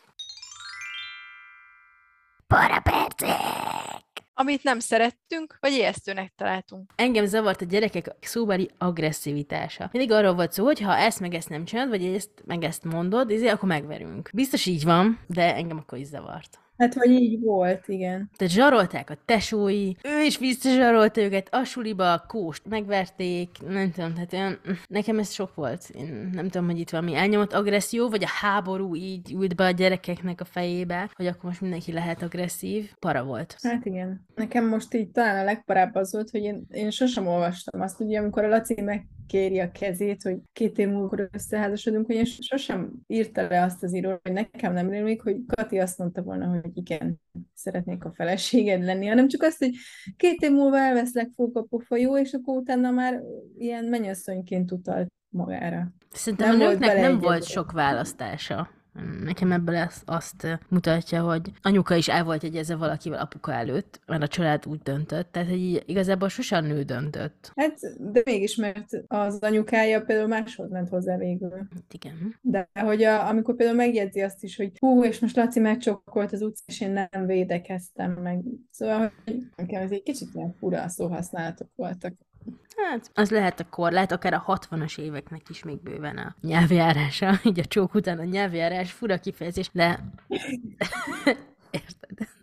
Parapercek! Amit nem szerettünk, vagy ijesztőnek találtunk. Engem zavart a gyerekek szóbeli agresszivitása. Mindig arról volt szó, hogy ha ezt meg ezt nem csinálod, vagy ezt meg ezt mondod, ezért akkor megverünk. Biztos így van, de engem akkor is zavart. Hát, hogy így volt, igen. Tehát zsarolták a tesói, ő is visszazsarolta őket, a suliba a kóst megverték, nem tudom, tehát olyan, nekem ez sok volt. Én nem tudom, hogy itt valami elnyomott agresszió, vagy a háború így ült be a gyerekeknek a fejébe, hogy akkor most mindenki lehet agresszív. Para volt. Hát igen. Nekem most így talán a legparább az volt, hogy én, én sosem olvastam azt, ugye, amikor a Laci megkéri a kezét, hogy két év múlva összeházasodunk, hogy én sosem írta le azt az író, hogy nekem nem rémlik, hogy Kati azt mondta volna, hogy igen, szeretnék a feleséged lenni, hanem csak azt, hogy két év múlva elveszlek, fókapofa, jó, és akkor utána már ilyen mennyasszonyként utalt magára. Szerintem Nem a volt nőknek nem beleegyezve. volt sok választása. Nekem ebből azt, azt mutatja, hogy anyuka is el volt egyezve valakivel apuka előtt, mert a család úgy döntött, tehát hogy így igazából sosem nő döntött. Hát, de mégis, mert az anyukája például máshoz ment hozzá végül. Hát igen. De hogy a, amikor például megjegyzi azt is, hogy hú, és most Laci megcsokkolt az utcán, és én nem védekeztem meg. Szóval, hogy nekem ez egy kicsit ilyen fura szóhasználatok voltak. Hát, az lehet a kor, lehet akár a hatvanas éveknek is még bőven a nyelvjárása, így a csók után a nyelvjárás, fura kifejezés, de érted?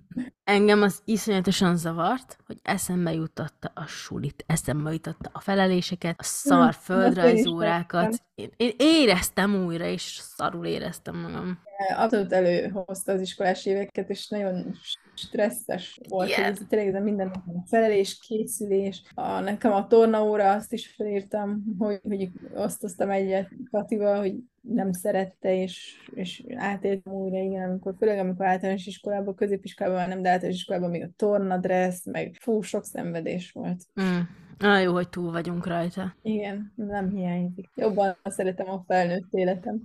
Engem az iszonyatosan zavart, hogy eszembe juttatta a sulit, eszembe juttatta a feleléseket, a szar Hm, azt én is földrajzórákat. Én, én éreztem újra, és szarul éreztem magam. Abszolút előhozta az iskolás éveket, és nagyon stresszes volt, hogy Igen. ez tényleg ez a minden felelés, készülés. A, nekem a tornaóra azt is felírtam, hogy, hogy osztoztam egyet Katival, hogy nem szerette, és, és átéltem újra, igen, amikor, főleg amikor általános iskolában, középiskolában már nem, de általános iskolában még a tornadressz, meg fú, sok szenvedés volt. Mm. Ah, jó, hogy túl vagyunk rajta. Igen, nem hiányzik. Jobban szeretem a felnőtt életem.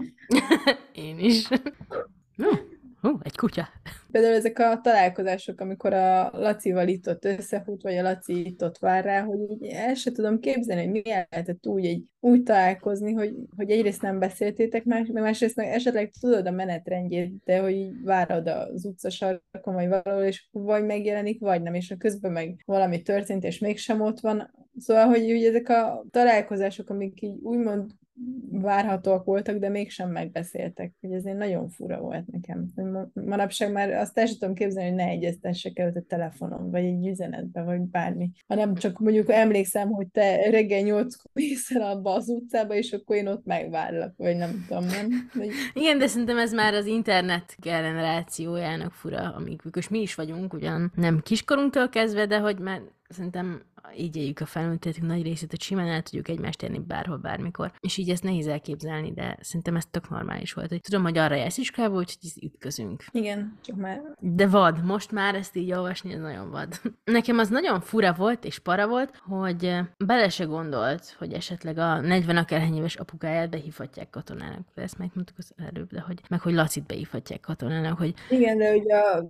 Én is. Hú, hú, egy kutya. Például ezek a találkozások, amikor a Lacival itt ott összefut, vagy a Laci itt ott vár rá, hogy így el se tudom képzelni, hogy milyen lehetett úgy, egy, úgy találkozni, hogy, hogy egyrészt nem beszéltétek más, meg másrészt meg esetleg tudod a menetrendjét, de hogy így várod az utcasarkon, vagy valahol, és vagy megjelenik, vagy nem, és a közben meg valami történt, és mégsem ott van. Szóval, hogy úgy ezek a találkozások, amik így úgymond várhatóak voltak, de mégsem megbeszéltek, hogy ez nagyon fura volt nekem. Manapság már azt el sem tudom képzelni, hogy ne egyeztessek el a telefonon, vagy egy üzenetbe, vagy bármi. Hanem csak mondjuk emlékszem, hogy te reggel nyolckor mész el abba az utcába, és akkor én ott megvárlak, vagy nem tudom, nem? Vagy... Igen, de szerintem ez már az internet generációjának fura, amikor mi is vagyunk, ugyan nem kiskorunktól kezdve, de hogy már szerintem így éljük a felnőttetünk nagy részét, hogy simán el tudjuk egymást érni bárhol, bármikor. És így ezt nehéz elképzelni, de szerintem ez tök normális volt. Hogy tudom, hogy arra jársz iskolába, úgyhogy ütközünk. Igen, csak már... De vad, most már ezt így olvasni, ez nagyon vad. Nekem az nagyon fura volt, és para volt, hogy bele se gondolt, hogy esetleg a negyven akárhány éves apukáját behívhatják katonának. Ezt megmondtuk az előbb, de hogy, meg hogy Lacit behívhatják katonának, hogy... Igen, de ugye az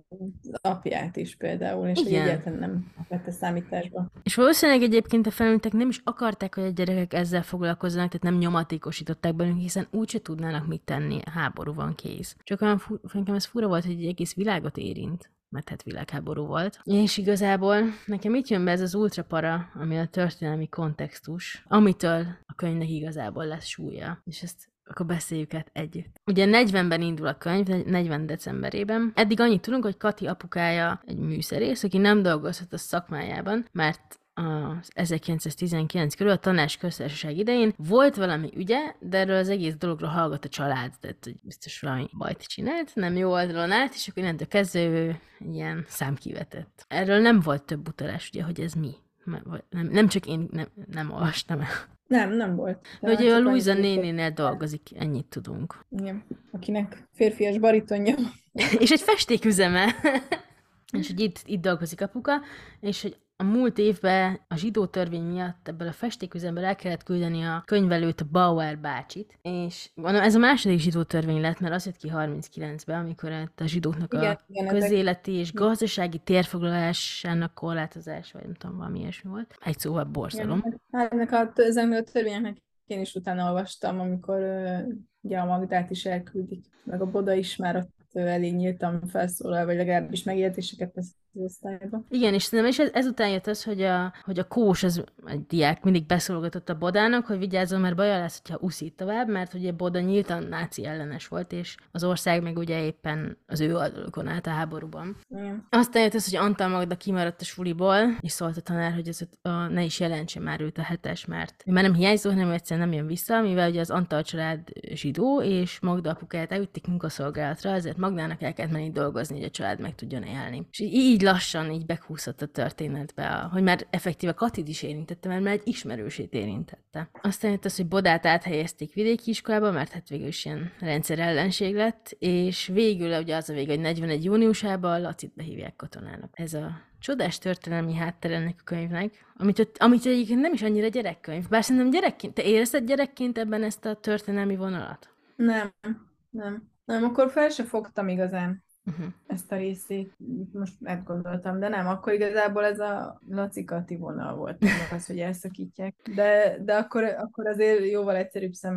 apját is például, és Igen. hogy egyáltalán nem vette számításba. És valószínűleg egyébként a felnőttek nem is akarták, hogy a gyerekek ezzel foglalkozzanak, tehát nem nyomatékosították bennünk, hiszen úgyse tudnának mit tenni, háború van kész. Csak olyan fu- nekem ez fura volt, hogy egy egész világot érint, mert hát világháború volt. És igazából nekem itt jön be ez az ultrapara, ami a történelmi kontextus, amitől a könyvnek igazából lesz súlya. És ezt akkor beszéljük át együtt. Ugye negyvenben indul a könyv, negyven decemberében. Eddig annyit tudunk, hogy Kati apukája egy műszerész, aki nem dolgozhat a szakmájában, mert az ezerkilencszáztizenkilenc körül a Tanács Köztársaság idején volt valami ügye, de erről az egész dologról hallgat a család, tehát hogy biztos valami bajt csinált, nem jó oldalon állt, és akkor innentől kezdve ő ilyen számkivetett. Erről nem volt több utalás, ugye, hogy ez mi. Nem, nem csak én nem, nem olvastam el. Nem, nem volt. De ugye a Luisa nénénél dolgozik, ennyit tudunk. Igen, akinek férfias baritonja. És egy festéküzeme. És hogy itt, itt dolgozik apuka, és hogy a múlt évben a zsidó törvény miatt ebből a festéküzemből el kellett küldeni a könyvelőt, a Bauer bácsit, és mondom, ez a második zsidó törvény lett, mert az jött ki harminckilencben, amikor a zsidóknak igen, a igen, közéleti és gazdasági térfoglalásának korlátozás, vagy nem tudom, valami ilyesmi volt. Egy szóval borzalom. Hát ennek a, ezeknek a törvényeknek én is utána olvastam, amikor ugye a Magdát is elküldik, meg a Boda is már ott elég nyíltan felszólal, vagy legalábbis megértéseket tesz az osztályba. Igen, és szerintem és ez, ezután jött az, hogy a, hogy a Kós, az egy diák mindig beszólgatott a Bodának, hogy vigyázzon, mert baja lesz, hogyha uszít tovább, mert ugye Boda nyíltan náci ellenes volt, és az ország meg ugye éppen az ő oldalukon állt a háborúban. Igen. Aztán jött az, hogy Antal Magda kimaradt a suliból, és szólt a tanár, hogy ez a, a, ne is jelentse már őt a hetes, mert ő már nem hiányzó, hanem egyszerűen nem jön vissza, mivel ugye az Antal család zsidó, és Magda apukáját elvitték munkaszolgálatra, ezért Magdának el kellett menni dolgozni, hogy a család meg tudjon élni. És így lassan így meghúzott a történetbe, hogy már effektíve Katit is érintette, mert már egy ismerősét érintette. Aztán jött az, hogy Bodát áthelyezték vidéki iskolába, mert hát végül is ilyen rendszer ellenség lett, és végül ugye az a vége, hogy negyvenegy júniusában Lacit behívják katonának. Ez a csodás történelmi háttér ennek a könyvnek, amit, amit egyébként nem is annyira gyerekkönyv, bár szerintem gyerekként, te érezted gyerekként ebben ezt a történelmi vonalat? Nem, nem. Nem, akkor fel se fogtam igazán uh-huh. ezt a részét, most meggondoltam, de nem, akkor igazából ez a Laci Kati vonal volt, az, hogy elszakítják. De, de akkor, akkor azért jóval egyszerűbb szemmel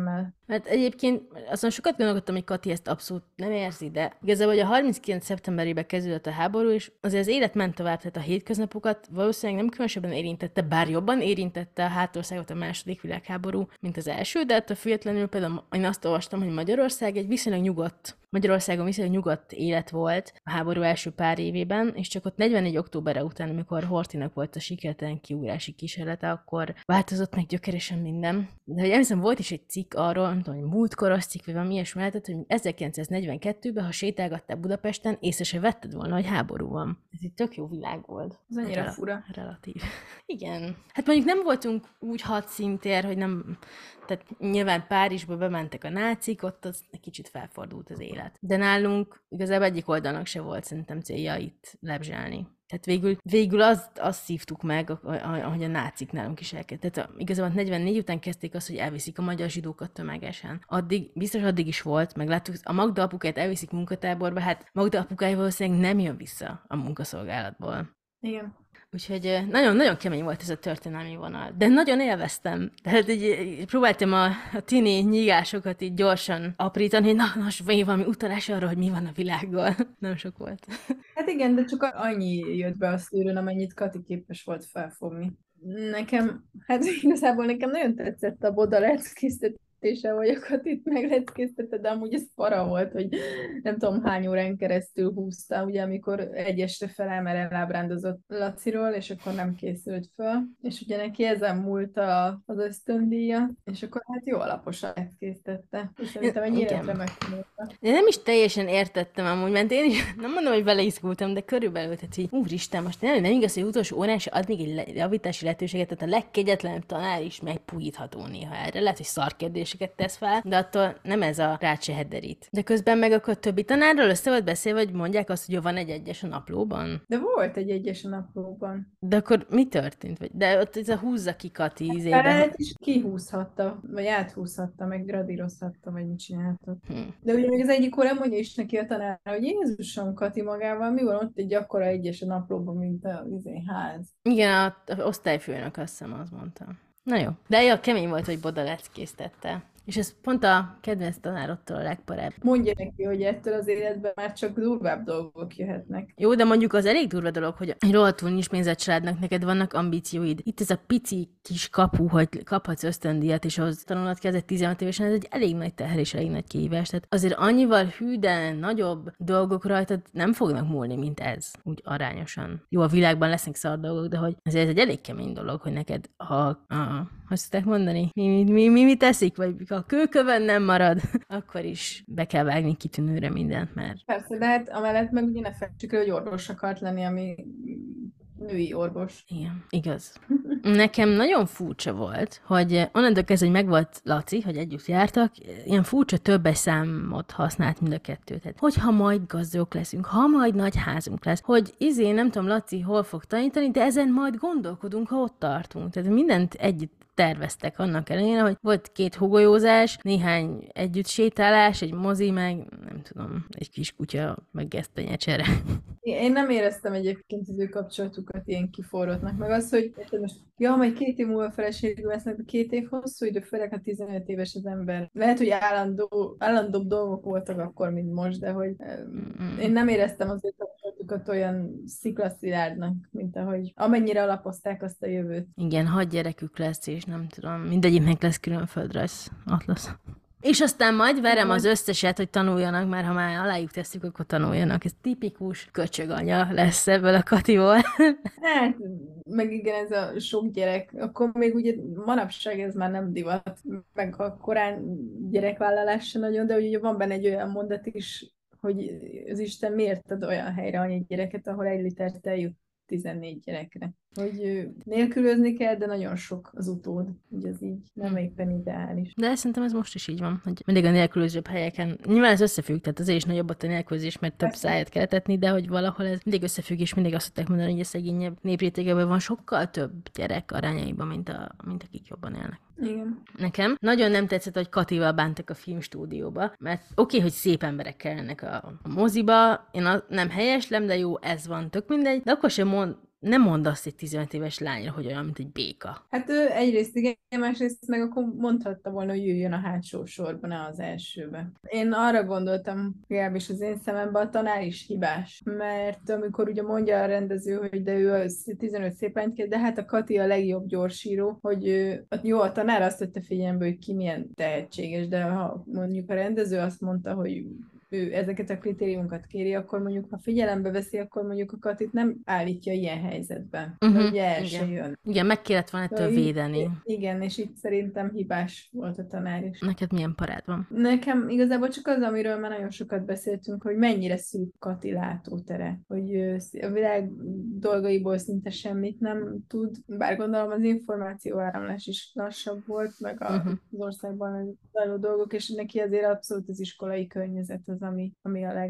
Mert egyébként azon sokat gondolkodtam, hogy Kati ezt abszolút nem érzi, de igazából, hogy a harminckilenc szeptemberében kezdődött a háború, és azért az élet ment tovább, tehát a hétköznapokat valószínűleg nem különösebben érintette, bár jobban érintette a hátországot a második világháború, mint az első, de ettől függetlenül például én azt olvastam, hogy Magyarország egy viszonylag nyugodt Magyarországon viszonylag nyugodt élet volt a háború első pár évében, és csak ott negyvenegy októberre után, amikor Horthynak volt a sikertelen kiugrási kísérlete, akkor változott meg gyökeresen minden. De hogy emlékszem, volt is egy cikk arról, nem tudom, hogy múltkoros cikk, vagy valami ilyesmi lehetett, hogy ezerkilencszáznegyvenkettőben, ha sétálgattál Budapesten, észre se vetted volna, hogy háború van. Ez egy tök jó világ volt. Ez annyira Rel- fura. Relatív. Igen. Hát mondjuk nem voltunk úgy hadszintér, hogy nem... Tehát nyilván Párizsba bementek a nácik, ott az egy kicsit felfordult az élet. De nálunk igazából egyik oldalnak se volt szerintem célja itt lebzsálni. Tehát végül, végül azt, azt szívtuk meg, ahogy a nácik nálunk is elkezdtek. Tehát igazából negyvennégy után kezdték azt, hogy elviszik a magyar zsidókat tömegesen. Addig, biztos addig is volt, meg láttuk, a Magda apukáját elviszik munkatáborba, hát Magda apukája valószínűleg nem jön vissza a munkaszolgálatból. Igen. Úgyhogy nagyon-nagyon kemény volt ez a történelmi vonal. De nagyon élveztem. Tehát így próbáltam a, a tini nyígásokat így gyorsan aprítani, hogy na, most van valami utalás arra, hogy mi van a világgal. Nem sok volt. Hát igen, de csak annyi jött be a szűrőn, amennyit Kati képes volt felfogni. Nekem, hát igazából nekem nagyon tetszett a Boda leckésztetése, vagy a Katit megleckésztette, de amúgy ez para volt, hogy nem tudom hány órán keresztül húzta, ugye amikor egyesre felel, mert elábrándozott Laciról, és akkor nem készült föl, és ugye neki ezen múlt a, az ösztöndíja, és akkor hát jó alaposan leckésztette, és szerintem egy életre megtanulta. Én nem is teljesen értettem amúgy, mert én is nem mondom, hogy beleizgultam, de körülbelül, tehát hogy úristen, most nem, nem igaz, hogy utolsó órán se ad még egy javítási lehetőséget, tehát a legkegyetlenebb tanár is megpújítható néha erre. Lehet, hogy szarkérdéseket tesz fel, de attól nem ez a rád se hederít. De közben meg akkor többi tanárról össze volt beszélve, hogy mondják azt, hogy van egy egyes a naplóban. De volt egy egyes a naplóban. De akkor mi történt? Vagy? De ott ez a húzza ki Kati ízében. Hát is kihúzhatta, vagy áthúzhatta, meg gradírozhatta, vagy mit csináltott. Hm. De ugye még az egyik óra mondja is neki a tanár, hogy Jézusom, Kati magával, mi van ott egy akkora egyes a naplóban, mint a izé, ház. Igen, a, a osztályfőnök azt hiszem, azt mondta. Na jó. De jó, kemény volt, hogy Boda leckésztette. És ez pont a kedvenc tanárottól a legparább. Mondja neki, hogy ettől az életben már csak durvább dolgok jöhetnek. Jó, de mondjuk az elég durva dolog, hogy egy rohadtul nincs pénzed családnak, neked vannak ambícióid. Itt ez a pici kis kapu, hogy kaphatsz ösztöndíjat, és ahhoz tanulnod kell, ez egy tizenhat évesen, ez egy elég nagy teher és elég nagy kihívás. Tehát azért annyival hű, de nagyobb dolgok rajtad nem fognak múlni, mint ez. Úgy arányosan. Jó, a világban lesznek szar dolgok, de hogy azért ez egy elég kemény dolog, hogy neked a, a azt szokták mondani, mi, mi, mi, mi, mi teszik, vagy a kőkövön nem marad, akkor is be kell vágni kitűnőre mindent, mert... Persze, de hát amellett meg ugye ne felejtsük el, hogy orvos akart lenni, ami női orvos. Igen, igaz. Nekem nagyon furcsa volt, hogy onnantól kezdve, hogy megvolt Laci, hogy együtt jártak, ilyen furcsa többes számot használt mind a kettőt. Tehát, hogyha majd gazdagok leszünk, ha majd nagy házunk lesz, hogy izé, nem tudom, Laci hol fog tanítani, de ezen majd gondolkodunk, ha ott tartunk. Tehát mindent együtt terveztek annak ellenére, hogy volt két hugolyózás, néhány együtt sétálás, egy mozi, meg nem tudom, egy kis kutya, meg gesztenyecsere. Én nem éreztem egyébként az ő kapcsolatukat ilyen kiforrottnak, meg az, hogy most, ja, majd két év múlva feleségül lesznek, de két év hosszú idő, főleg ha tizenöt éves az ember. Lehet, hogy állandó, állandóbb dolgok voltak akkor, mint most, de hogy um, én nem éreztem az ő kapcsolatukat olyan sziklaszilárdnak, mint ahogy amennyire alapozták azt a jövőt. Igen, hat gyerekük lesz, és nem tudom, mindegyiknek lesz külön földrajz atlasz. És aztán majd verem az összeset, hogy tanuljanak, mert ha már alájuk tesszük, akkor tanuljanak. Ez tipikus köcsöganya lesz ebből a Katiból. Hát, meg igen, ez a sok gyerek. Akkor még ugye manapság ez már nem divat, meg a korán gyerekvállalás sem nagyon, de ugye van benne egy olyan mondat is, hogy az Isten miért ad olyan helyre annyi gyereket, ahol egy litert eljut tizennégy gyerekre. Hogy nélkülözni kell, de nagyon sok az utód. Ugye az így nem éppen ideális. De szerintem ez most is így van, hogy mindig a nélkülözőbb helyeken. Nyilván ez összefügg, tehát azért is nagyobb ott a nélkülözés, mert több száját kell etetni, de hogy valahol ez mindig összefügg, és mindig azt szokták mondani, hogy a szegényebb néprétegekben van sokkal több gyerek arányaiban, mint, a, mint akik jobban élnek. Igen. Nekem nagyon nem tetszett, hogy Katival bántak a filmstúdióba, mert oké, okay, hogy szép emberek kellene a, a moziba, én a, nem helyeslem, de jó, ez van, tök mindegy, de akkor sem mond, nem mondd azt egy tizenöt éves lányra, hogy olyan, mint egy béka. Hát ő egyrészt igen, másrészt meg akkor mondhatta volna, hogy jöjjön a hátsó sorban, ne az elsőbe. Én arra gondoltam, legalábbis az én szememben, a tanár is hibás, mert amikor ugye mondja a rendező, hogy de ő a tizenöt szép lányt kér, de hát a Kati a legjobb gyorsíró, hogy ő, jó, a tanár azt vette figyelembe, hogy ki milyen tehetséges, de ha mondjuk a rendező azt mondta, hogy ő ezeket a kritériumokat kéri, akkor mondjuk, ha figyelembe veszi, akkor mondjuk a Katit nem állítja ilyen helyzetben. Uh-huh, Mert ugye el se igen. jön. Igen, meg kellett volna ettől Szóval így- védeni. Igen, és itt szerintem hibás volt a tanár is. Neked milyen parád van? Nekem igazából csak az, amiről már nagyon sokat beszéltünk, hogy mennyire szűk Kati látótere, hogy ő a világ dolgaiból szinte semmit nem tud, bár gondolom az információ áramlás is lassabb volt, meg a, Uh-huh. az országban zajló dolgok, és neki azért abszolút az iskolai környezet az, ami, ami a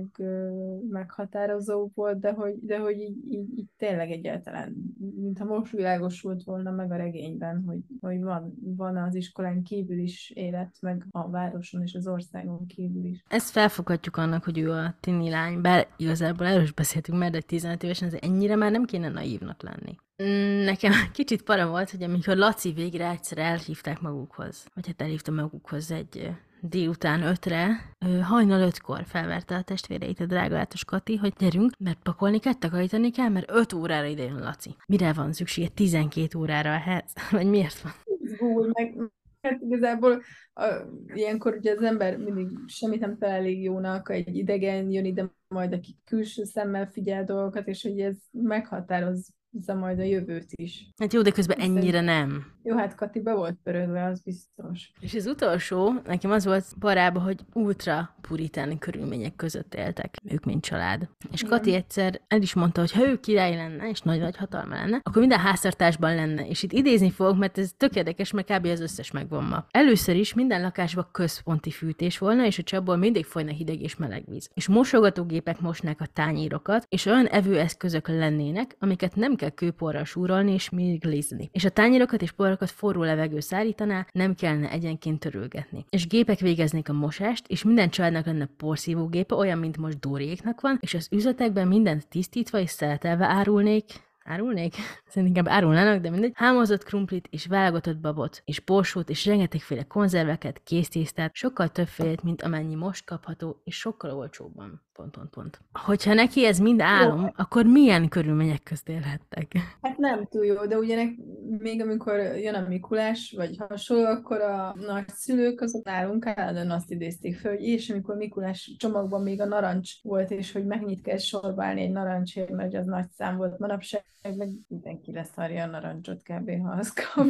legmeghatározóbb volt, de hogy, de hogy így, így, így tényleg egyáltalán, mintha most világosult volna meg a regényben, hogy, hogy van, van az iskolán kívül is élet, meg a városon és az országon kívül is. Ezt felfoghatjuk annak, hogy ő a tini lány, bár igazából erről is beszéltünk, mert egy tizenöt évesen ez ennyire már nem kéne naívnak lenni. Mm, Nekem kicsit para volt, hogy amikor Laci végre egyszer elhívták magukhoz, vagy hát elhívta magukhoz egy ö, délután ötre, ö, hajnal ötkor felverte a testvéreit a drága látos Kati, hogy gyerünk, mert pakolni kell, takarítani kell, mert öt órára ide jön Laci. Mire van szüksége tizenkét órára ehhez? Vagy miért van? Úgy, meg hát igazából a, ilyenkor ugye az ember mindig semmit nem talál elég jónak, egy idegen jön ide majd, aki külső szemmel figyel dolgokat, és hogy ez meghatározza majd a jövőt is. Hát jó, de közben Szerintem- ennyire nem. Jó, hát Kati be volt pörögve, az biztos. És az utolsó, nekem az volt parába, hogy ultra puritán körülmények között éltek, ők mint család. És Igen. Kati egyszer el is mondta, hogy ha ő király lenne, és nagy-nagy hatalma lenne, akkor minden háztartásban lenne. És itt idézni fogok, mert ez tök érdekes, mert kb. Az összes megvan ma. Először is minden lakásban központi fűtés volna, és a csapból mindig folyna hideg és meleg víz. És mosogatógépek mosnák a tányérokat, és olyan evőeszközök lennének, amiket nem kell kőporral súrolni és mirglizni. És a tányérokat és porrakat forró levegő szárítaná, nem kellene egyenként törölgetni. És gépek végeznék a mosást, és minden családnak lenne porszívógépe, olyan, mint most Dóriéknak van, és az üzletekben mindent tisztítva és szeletelve árulnék, Árulnék? Szerintem inkább árulnának, de mindegy. Hámozott krumplit és válogatott babot, és borsót, és rengetegféle konzerveket, késztésztát, sokkal többfélét, mint amennyi most kapható, és sokkal olcsóbban. Pont, pont, pont. Hogyha neki ez mind álom, akkor milyen körülmények közt élhettek? Hát nem túl jó, de ugye nek- még amikor jön a Mikulás, vagy hasonló, akkor a nagyszülők azok nálunk állandóan azt idézték fel, hogy és amikor Mikulás csomagban még a narancs volt, és hogy megnyit kell sorba állni egy narancsért, mert az nagy szám volt manapság, meg mindenki leszarja a narancsot kb. Ha azt kap.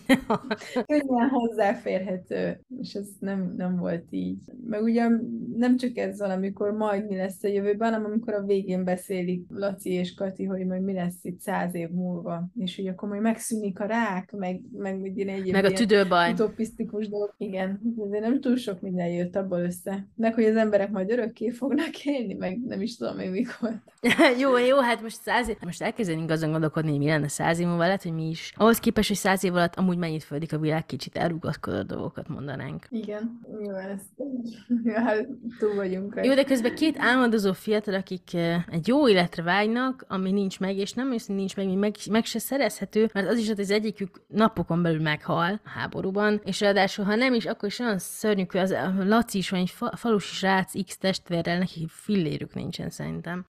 Könnyen hozzáférhető, és ez nem, nem volt így. Meg ugye nem csak ez van, amikor majd mi lesz a jövőben, hanem amikor a végén beszélik Laci és Kati, hogy majd mi lesz itt száz év múlva, és hogy akkor majd megszűnik a rák, meg, meg egy ilyen Meg a tüdőbaj. utopisztikus dolog. Igen, de nem túl sok minden jött abból össze. Meg, hogy az emberek majd örökké fognak élni, meg nem is tudom még mikor. jó, jó, hát most száz év, most elkezdenünk azon gondolkodni, hogy mi lenne száz év múlva, lehet, hogy mi is. Ahhoz képest, hogy száz év alatt amúgy mennyit földik a világ, kicsit elrugaszkodott dolgokat mondanánk. Igen, jó, ezt ja, hát túl vagyunk. Jó, de közben két álmodozó fiatal, akik eh, egy jó életre vágynak, ami nincs meg, és nem őszintén nincs meg, meg, meg se szerezhető, mert az is, hogy az egyikük napokon belül meghal a háborúban, és ráadásul, ha nem is, akkor is olyan szörnyű, hogy az a Laci is van egy fa, falusi srác X testvérrel, neki fillérük nincsen szerintem.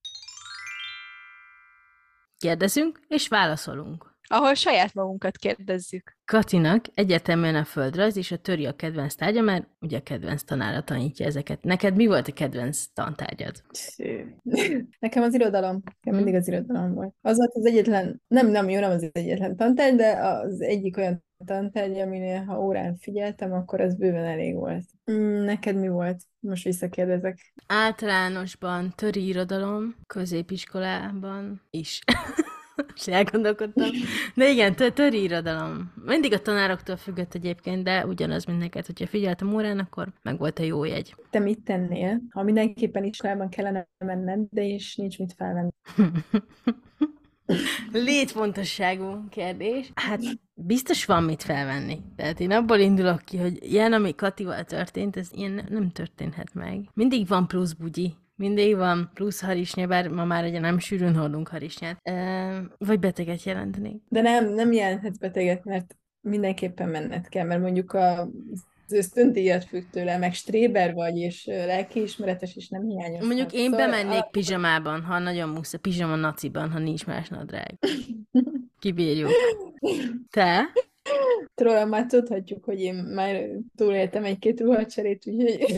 Kérdezünk, és válaszolunk. Ahol saját magunkat kérdezzük. Katinak egyértelműen a földrajz és a töri a kedvenc tárgya, mert ugye a kedvenc tanára tanítja ezeket. Neked mi volt a kedvenc tantárgyad? Nekem az irodalom. Nekem mindig az irodalom volt. Az volt az egyetlen, nem, nem jó, nem az egyetlen tantárgy, de az egyik olyan tantárgy, aminél ha órán figyeltem, akkor az bőven elég volt. Mm, neked mi volt? Most visszakérdezek. Általánosban töri irodalom, középiskolában is. És elgondolkodtam. De igen, tö- töri irodalom. Mindig a tanároktól függött egyébként, de ugyanaz, mint neked. Hogyha figyeltem órán, akkor meg volt a jó jegy. Te mit tennél, ha mindenképpen iskolában kellene menned, de és nincs mit felvenni? Létfontosságú kérdés. Hát biztos van mit felvenni. Tehát én abból indulok ki, hogy ilyen, ami Katival történt, ez ilyen nem történhet meg. Mindig van plusz bugyi. mindig van plusz harisnya, bár ma már ugye nem sűrűn hordunk harisnyát. Ö, vagy beteget jelentenék. De nem, nem jelenthetsz beteget, mert mindenképpen menned kell, mert mondjuk a, az ösztöndíjat függ tőle, meg stréber vagy, és ö, lelkiismeretes, és nem hiányozhat. Mondjuk én Szóval bemennék a- pizsamában, ha nagyon muszáj, pizsama naciban, ha nincs más nadrág. Kibírjuk. Te? Rólam már tudhatjuk, hogy én már túléltem egy-két ruhacserét, úgyhogy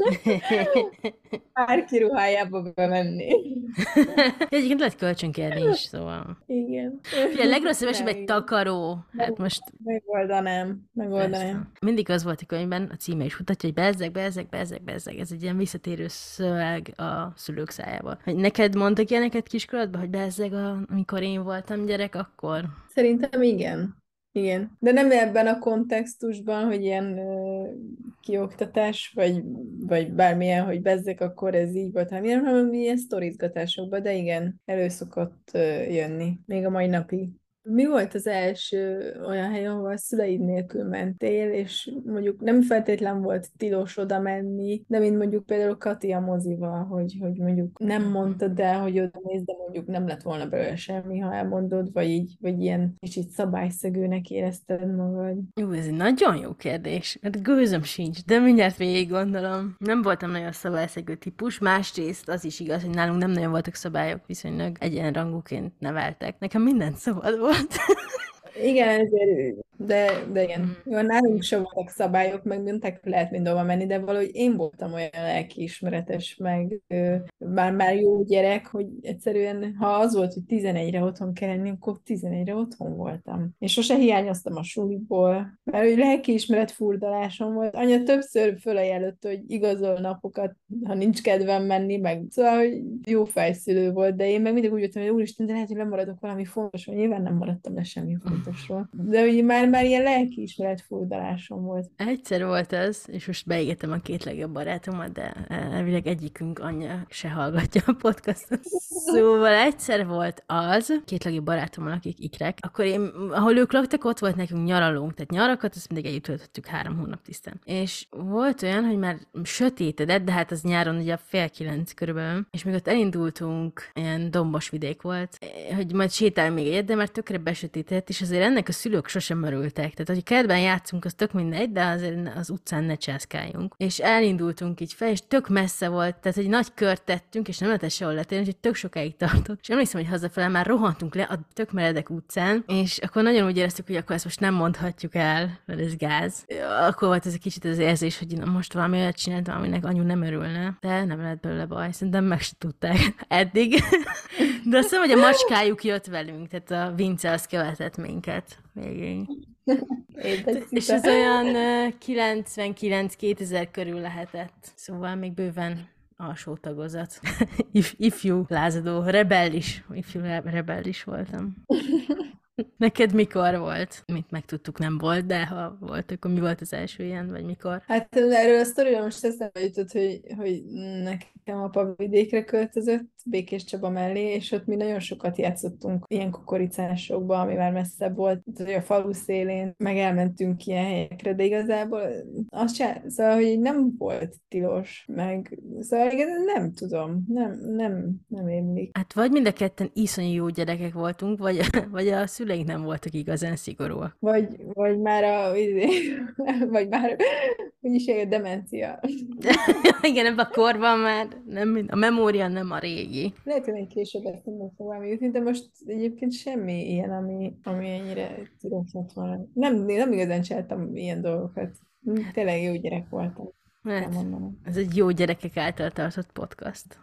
bárki ruhájába bemenni. Egyébként lehet kölcsönkérni is, szóval. Igen. Ugye a legrosszabb esetben Nem, egy takaró. Hát most Megoldanám, megoldanám. persze. Mindig az volt a könyvben, a címe is mutatja, hogy bezzeg, bezzeg, bezzeg, bezzeg. Ez egy ilyen visszatérő szöveg a szülők szájába. Hogy neked mondtak ilyeneket kiskorodban, hogy bezzeg, a, amikor én voltam gyerek, akkor? Szerintem igen. Igen. De nem ebben a kontextusban, hogy ilyen ö, kioktatás, vagy, vagy bármilyen, hogy bezzek, akkor ez így volt, hanem ilyen, hanem ilyen sztorizgatásokban, de igen, elő szokott ö, jönni. Még a mai napig. Mi volt az első olyan hely, ahol a szüleid nélkül mentél, és mondjuk nem feltétlen volt tilos oda menni, de mint mondjuk például Kati a mozival, hogy, hogy mondjuk nem mondtad el, hogy oda nézd, de mondjuk nem lett volna belőle semmi, ha elmondod, vagy így, vagy ilyen kicsit szabályszegőnek érezted magad. Jó, ez egy nagyon jó kérdés. Hát gőzöm sincs, de mindjárt végig gondolom. Nem voltam nagyon szabályszegő típus, másrészt az is igaz, hogy nálunk nem nagyon voltak szabályok, viszonylag egyenrangúként neveltek. Nekem minden szabad volt. Igen, ezért, de, de igen. Mm. Jó, nálunk sem voltak szabályok, meg mondták, lehet mindenhova menni, de valahogy én voltam olyan lelkiismeretes, meg ö, már, már jó gyerek, hogy egyszerűen, ha az volt, hogy tizenegyre otthon kell lenni, akkor tizenegyre otthon voltam. És sose hiányoztam a suliból, mert hogy lelkiismeret furdalásom volt. Anya többször fölajánlott, hogy igazol napokat, ha nincs kedvem menni, meg szóval, hogy jó fejszülő volt, de én meg mindig úgy jöttem, hogy úristen, de lehet, hogy lemaradok valami fontosról. Nyilván nem maradtam le semmi fontosról. De ugye már, már ilyen lelkiismeret furdalásom volt. Egyszer volt ez, és most beégetem a két legjobb barátomat, de elvileg egyikünk anyja se hallgatja a podcastot. Szóval egyszer volt az, két legjobb barátommal, akik ikrek, akkor én, ahol ők laktak, ott volt nekünk nyaralónk, tehát nyarakat, azt mindig együtt töltöttük három hónap tisztán. És volt olyan, hogy már sötétedett, de hát az nyáron ugye a fél kilenc körülbelül, és még ott elindultunk, ilyen dombos vidék volt, hogy majd sétálj még egyet, de már tökre besötétedett, és azért ennek a szülők sosem örültek. Tehát, hogy kertben játszunk, az tök mindegy, de azért az utcán ne császkáljunk. És elindultunk így fel, és tök messze volt, tehát egy nagy kört tettünk, és nem lehetett sehol letérni, úgyhogy tök sokáig tartott. És emlékszem, hogy hazafele már rohantunk le a tök meredek utcán, és akkor nagyon úgy éreztük, hogy akkor ezt most nem mondhatjuk el, mert ez gáz. Akkor volt ez egy kicsit az érzés, hogy na most valami olyat csináltam, aminek anyu nem örülne, de nem lett belőle baj, szerintem meg se tudták eddig. De azt hiszem, hogy a macskájuk jött velünk, tehát a Vince az követett minket végig. És ez olyan kilencvenkilenc-kétezer körül lehetett. Szóval még bőven alsó tagozat. If, ifjú lázadó, rebellis. Ifjú rebellis voltam. Neked mikor volt? Mit megtudtuk, nem volt, de ha volt, akkor mi volt az első ilyen, vagy mikor? Hát erről a sztoriról most eszembe jutott, hogy, hogy nekem apa vidékre költözött, Békés Csaba mellé, és ott mi nagyon sokat játszottunk ilyen kukoricásokba, ami már messzebb volt, hogy a falu szélén, meg elmentünk ilyen helyekre, de igazából az se, szóval, hogy nem volt tilos, meg szóval igazán nem tudom, nem, nem, nem émlik. Hát vagy mind a ketten iszonyú jó gyerekek voltunk, vagy, vagy a szüleink nem voltak igazán szigorúak. Vagy, vagy már a, vagy már, hogy is a demencia. Igen, ebben a korban már nem, a memória nem a régi. Lehet, hogy még később ezt nem fog valami jutni, de most egyébként semmi ilyen, ami, ami ennyire tilos lett volna. Nem, nem igazán csináltam ilyen dolgokat. Tényleg jó gyerek voltam. Hát, ez egy jó gyerekek által tartott podcast.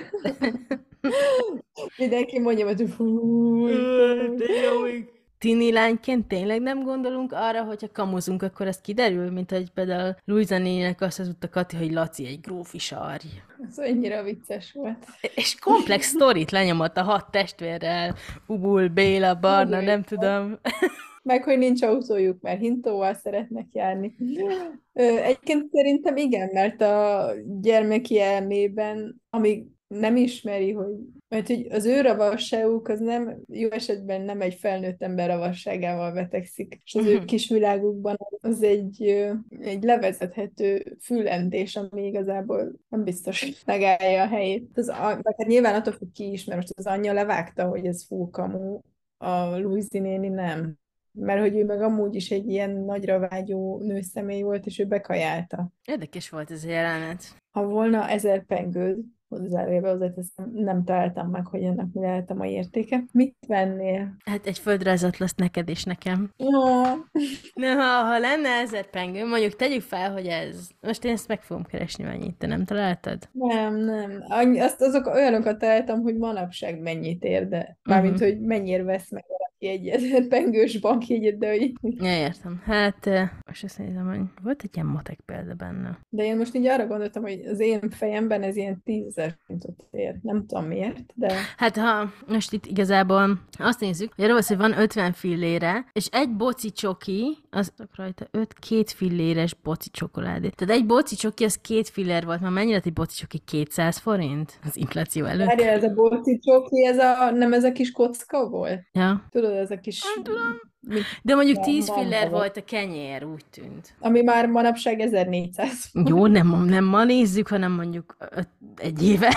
Mindenki mondja, hogy fú, Tini lányként tényleg nem gondolunk arra, hogyha kamuzunk, akkor az kiderül, mint hogy például Luisa néninek azt az a Kati, hogy Laci egy grófi sarj. Ez annyira vicces volt. És komplex sztorit lenyomott a hat testvérrel, Ubul, Béla, Barna, nem tudom. Meg, hogy nincs autójuk, mert hintóval szeretnek járni. Egyébként szerintem igen, mert a gyermeki elmében, amíg nem ismeri, hogy... Mert hogy az ő ravasságuk az nem, jó esetben nem egy felnőtt ember ravasságával betegszik, és az ő kis világukban az egy, ö, egy levezethető füllentés, ami igazából nem biztos, hogy megállja a helyét. Az, a- hát nyilván attól függ ki is, mert most az anyja levágta, hogy ez full kamu, a Louise néni nem. Mert hogy ő meg amúgy is egy ilyen nagyra vágyó nőszemély volt, és ő bekajálta. Érdekes volt ez a jelenet. Ha volna ezer pengőd, hozzáréve hozzáteszem, nem találtam meg, hogy ennek mi lehet a mai értéke. Mit vennél? Hát egy földrajzat lesz neked és nekem. Ja. Na, ha, ha lenne ezer pengő, mondjuk tegyük fel, hogy ez... Most én ezt meg fogom keresni mennyit, te nem találtad? Nem, nem. Annyi, azt, azok olyanokat találtam, hogy manapság mennyit ér, de mármint, Mhm. hogy mennyire vesz meg valaki egy ezer pengős bankjegyet, de hogy... Ja, értem. Hát, eh, most azt nézem, hogy volt egy ilyen matek példa benne. De én most így arra gondoltam, hogy az én fejemben ez ilyen tízezer forintot ér. Nem tudom miért, de... Hát ha most itt igazából azt nézzük, hogy arra van, hogy van ötven fillére, és egy boci csoki, az rajta öt két filléres boci csokoládé. Tehát egy boci csoki, az két fillér volt, már mennyire lett egy boci csoki? kétszáz forint? Az infláció előtt. Várjál, ez a bolci csoki, ez a, nem ez a kis kocka volt? Ja. Tudod, ez a kis... Nem tudom. Mit, De mondjuk van- tíz van fillér maga. volt a kenyér, úgy tűnt. Ami már manapság ezernégyszáz. Jó, nem, nem ma nézzük, hanem mondjuk öt, egy éve.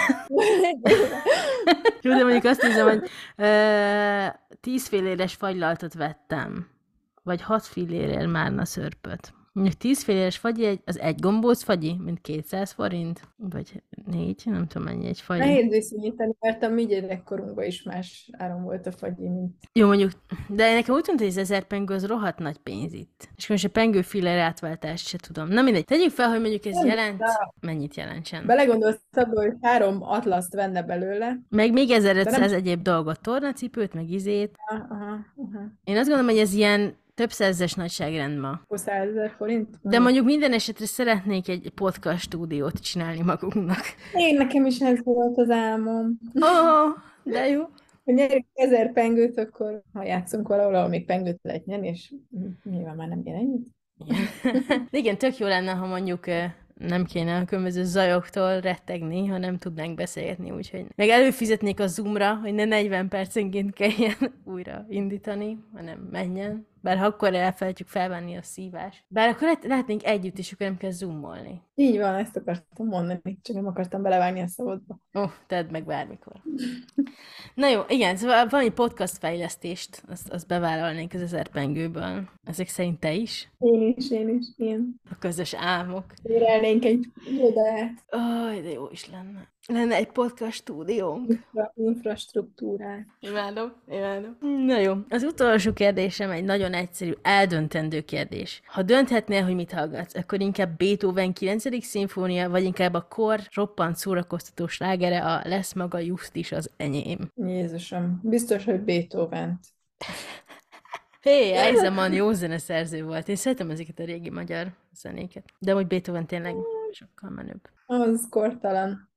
Jó, de mondjuk azt nézem, hogy ö, tíz filléres fagylaltot vettem. Vagy hat fillérért márna szörpöt. Mondjuk tíz filléres fagyi, egy- az egy gombóc fagyi, mint kétszáz forint. Vagy négy, nem tudom mennyi egy fagyi. Nehéz viszonyítani, mert a mi gyerekkorunkban is más áron volt a fagyi, mint... Jó, mondjuk, de nekem úgy tűnt, hogy az ezer pengő az rohadt nagy pénz itt. És most a pengő fillér átváltást se tudom. Na mindegy, tegyük fel, hogy mondjuk ez Nem, jelent, de- mennyit jelentsen. Belegondolsz abba, hogy három atlaszt venne belőle. Meg még De ezerötszáz nem- egyéb dolgot, tornacipőt, meg izét. Aha, aha, aha. Én azt gondolom, hogy ez ilyen több százezres nagyságrend ma. százezer forint. De mondjuk minden esetre szeretnék egy podcast stúdiót csinálni magunknak. Én nekem is ez volt az álmom. Ó, oh, de jó. Ha nyerjük ezer pengőt, akkor ha játszunk valahol, ahol még pengőt lehet nyerni, és nyilván már nem nyer ennyit. Igen. De igen, tök jó lenne, ha mondjuk ö, nem kéne a különböző zajoktól rettegni, ha nem tudnánk beszélgetni, úgyhogy meg előfizetnék a Zoomra, hogy ne negyven percenként kelljen újra indítani, hanem menjen. Bár ha akkor elfelejtjük felvenni a szívást. Bár akkor lehet, lehetnénk együtt, és akkor nem kell zoomolni. Így van, ezt akartam mondani, csak nem akartam belevágni a szabadba. Ó, oh, tedd meg bármikor. Na jó, igen, szóval valami podcast fejlesztést, azt, azt bevállalnék az ezer pengőből. Ezek szerint te is? Én is, én is, én. A közös álmok. Érelnénk egy irodát, Aj, de jó is lenne. Lenne egy podcast stúdiónk. infra, infrastruktúrát. Imádom, imádom. Na jó, az utolsó kérdésem egy nagyon egyszerű, eldöntendő kérdés. Ha dönthetnél, hogy mit hallgatsz, akkor inkább Beethoven kilencedik szimfónia, vagy inkább a kor roppant szórakoztató slágere, a Lesz maga just is az enyém. Jézusom, biztos, hogy Beethovent. Hé, Eisenman jó zeneszerző volt. Én szeretem ezeket a régi magyar zenéket. De hogy Beethoven tényleg sokkal menőbb. Az kortalan.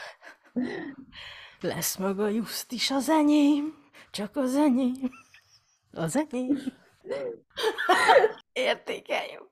Lesz maga just is az enyém, csak az enyém, az enyém. Értékeljünk.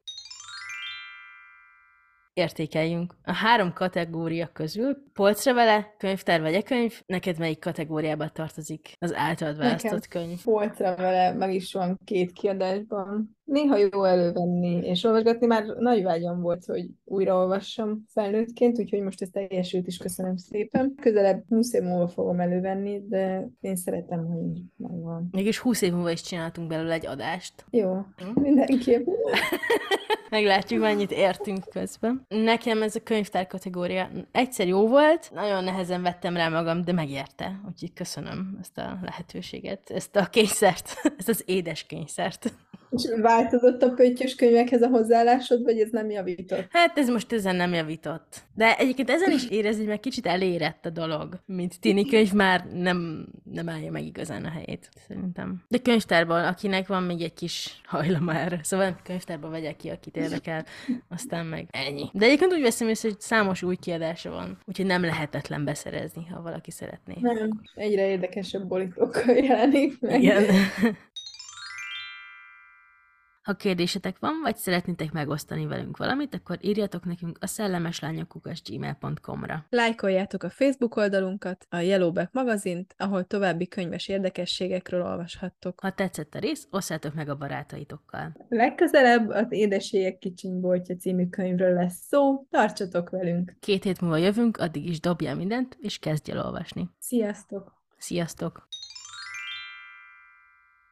Értékeljünk. A három kategória közül polcra vele, könyvtár vagy e-könyv, neked melyik kategóriába tartozik az általad választott könyv? Polcra vele meg is van két kiadásban. Néha jó elővenni és olvasgatni. Már nagy vágyam volt, hogy újraolvassam felnőttként, úgyhogy most ez teljesült is, köszönöm szépen. Közelebb húsz év múlva fogom elővenni, de én szeretem, hogy megvan. Mégis húsz év múlva is csináltunk belőle egy adást. Jó, mindenképp. Meglátjuk, mennyit értünk közben. Nekem ez a könyvtár kategória egyszer jó volt, nagyon nehezen vettem rá magam, de megérte. Úgyhogy köszönöm ezt a lehetőséget, ezt a kényszert, ezt az édes kényszert. És változott a pöttyös könyvekhez a hozzáállásod, vagy ez nem javított? Hát ez most ezen nem javított. De egyébként ezen is érezni, hogy meg kicsit elérett a dolog. Mint tini könyv már nem, nem állja meg igazán a helyét, szerintem. De könyvtárban, akinek van még egy kis hajlama erre. Szóval könyvtárban vegyek ki, akit érdekel, aztán meg ennyi. De egyébként úgy veszem észre, hogy számos új kiadása van, úgyhogy nem lehetetlen beszerezni, ha valaki szeretné. Nem, egyre érdekesebb borítókkal jelenik meg. Igen. Ha kérdésetek van, vagy szeretnétek megosztani velünk valamit, akkor írjatok nekünk a szellemeslányok kukac gmail pont com-ra. Lájkoljátok a Facebook oldalunkat, a Yellowback magazint, ahol további könyves érdekességekről olvashattok. Ha tetszett a rész, osszátok meg a barátaitokkal. Legközelebb az Édességek kicsiny boltja című könyvről lesz szó, tartsatok velünk! Két hét múlva jövünk, addig is dobjál mindent, és kezdj el olvasni. Sziasztok! Sziasztok!